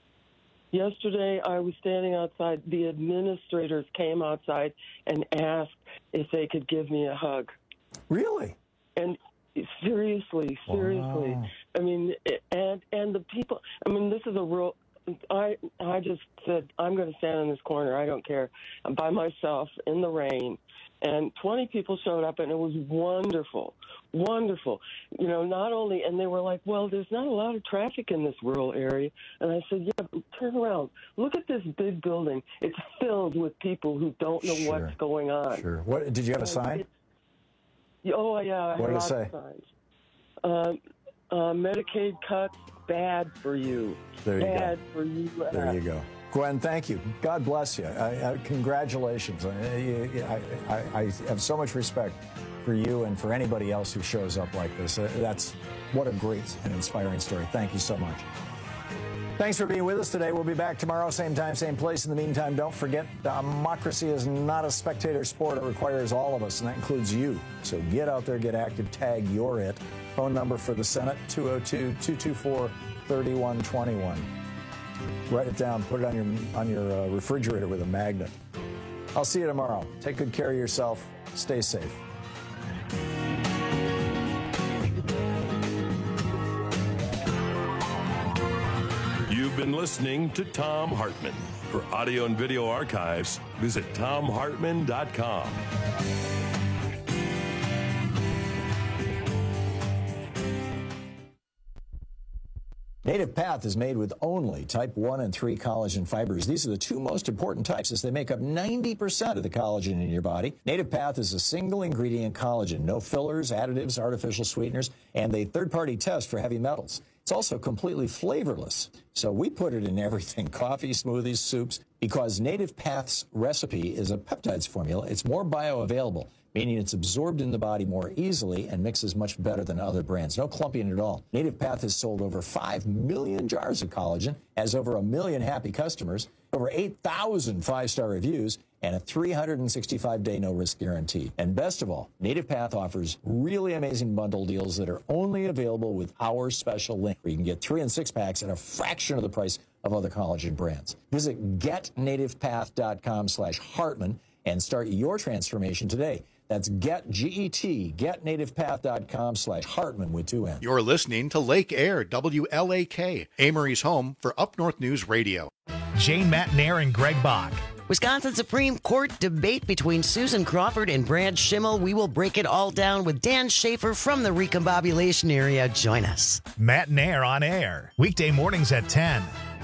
Speaker 9: Yesterday, I was standing outside. The administrators came outside and asked if they could give me a hug.
Speaker 17: Really?
Speaker 9: And seriously, seriously.
Speaker 17: Wow.
Speaker 9: I mean, and and the people. I mean, this is a real. I I just said I'm going to stand in this corner. I don't care. I'm by myself in the rain, and twenty people showed up, and it was wonderful, wonderful. You know, not only, and they were like, "Well, there's not a lot of traffic in this rural area," and I said, "Yeah, but turn around. Look at this big building. It's filled with people who don't know
Speaker 17: Sure.
Speaker 9: what's going on."
Speaker 17: Sure. What did you have a
Speaker 9: And
Speaker 17: sign?
Speaker 9: it's- Oh yeah, I
Speaker 17: What
Speaker 9: have
Speaker 17: did it
Speaker 9: lots
Speaker 17: say?
Speaker 9: of signs. Um, uh, Medicaid cuts bad for you.
Speaker 17: There you go.
Speaker 9: bad for you.
Speaker 17: There you go. Gwen, thank you. God bless you. I, I, congratulations. I, you- I, I, I have so much respect for you and for anybody else who shows up like this. Uh, That's what a great and inspiring story. Thank you so much. Thanks for being with us today. We'll be back tomorrow, same time, same place. In the meantime, don't forget, democracy is not a spectator sport. It requires all of us, and that includes you. So get out there, get active, tag you're it. Phone number for the Senate, two oh two, two two four, three one two one. Write it down, put it on your, on your uh, refrigerator with a magnet. I'll see you tomorrow. Take good care of yourself. Stay safe.
Speaker 2: You've been listening to Thom Hartmann. For audio and video archives, visit thom hartmann dot com.
Speaker 17: Native Path is made with only type one and three collagen fibers. These are the two most important types as they make up ninety percent of the collagen in your body. Native Path is a single ingredient collagen, no fillers, additives, artificial sweeteners, and a third-party test for heavy metals. It's also completely flavorless. So we put it in everything, coffee, smoothies, soups, because Native Path's recipe is a peptides formula. It's more bioavailable, meaning it's absorbed in the body more easily and mixes much better than other brands. No clumping at all. Native Path has sold over five million jars of collagen, has over a million happy customers, over eight thousand five-star reviews, and a three hundred sixty-five day no-risk guarantee. And best of all, Native Path offers really amazing bundle deals that are only available with our special link, where you can get three and six packs at a fraction of the price of other collagen brands. Visit getnativepath.com slash Hartman and start your transformation today. That's get, G E T, getnativepath.com slash Hartman with two N's.
Speaker 6: You're listening to Lake Air, W L A K, Amory's home for Up North News Radio.
Speaker 1: Jane Matnair and Greg Bach.
Speaker 10: Wisconsin Supreme Court debate between Susan Crawford and Brad Schimmel. We will break it all down with Dan Schaefer from the Recombobulation area. Join us.
Speaker 1: Matnair on air, weekday mornings at ten.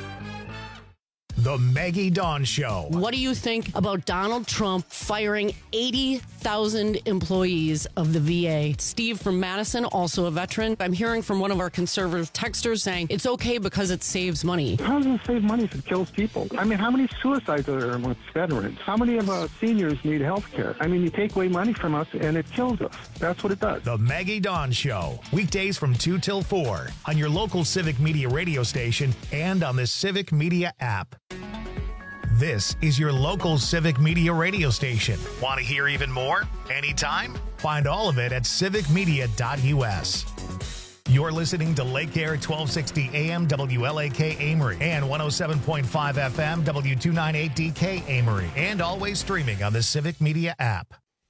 Speaker 1: The Maggie Dawn Show.
Speaker 11: What do you think about Donald Trump firing eighty thousand employees of the V A? Steve from Madison, also a veteran. I'm hearing from one of our conservative texters saying it's okay because it saves money.
Speaker 12: How does it save money if it kills people? I mean, how many suicides are there amongst veterans? How many of our seniors need health care? I mean, you take away money from us and it kills us. That's what it does.
Speaker 1: The Maggie Dawn Show. Weekdays from two till four on your local Civic Media radio station and on the Civic Media app. This is your local Civic Media radio station. Want to hear even more? Anytime? Find all of it at civic media dot U S. You're listening to Lake Air twelve sixty A M W L A K Amory and one oh seven point five F M W two ninety-eight D K Amory, and always streaming on the Civic Media app.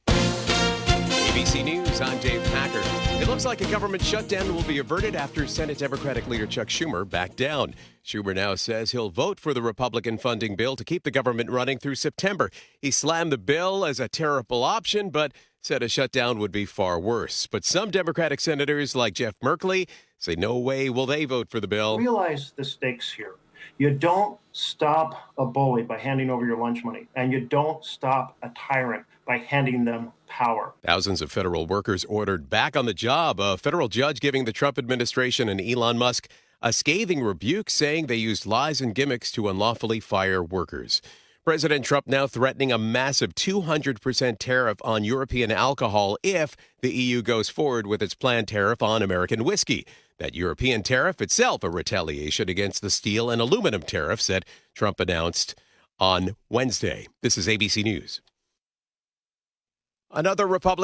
Speaker 13: A B C News, I'm Dave Packard. It looks like a government shutdown will be averted after Senate Democratic leader Chuck Schumer backed down. Schumer now says he'll vote for the Republican funding bill to keep the government running through September. He slammed the bill as a terrible option, but said a shutdown would be far worse. But some Democratic senators, like Jeff Merkley, say no way will they vote for the bill.
Speaker 14: Realize the stakes here. You don't stop a bully by handing over your lunch money, and you don't stop a tyrant by handing them power.
Speaker 13: Thousands of federal workers ordered back on the job. A federal judge giving the Trump administration and Elon Musk a scathing rebuke, saying they used lies and gimmicks to unlawfully fire workers. President Trump now threatening a massive two hundred percent tariff on European alcohol if the E U goes forward with its planned tariff on American whiskey. That European tariff itself a retaliation against the steel and aluminum tariffs that Trump announced on Wednesday. This is A B C News. Another Republican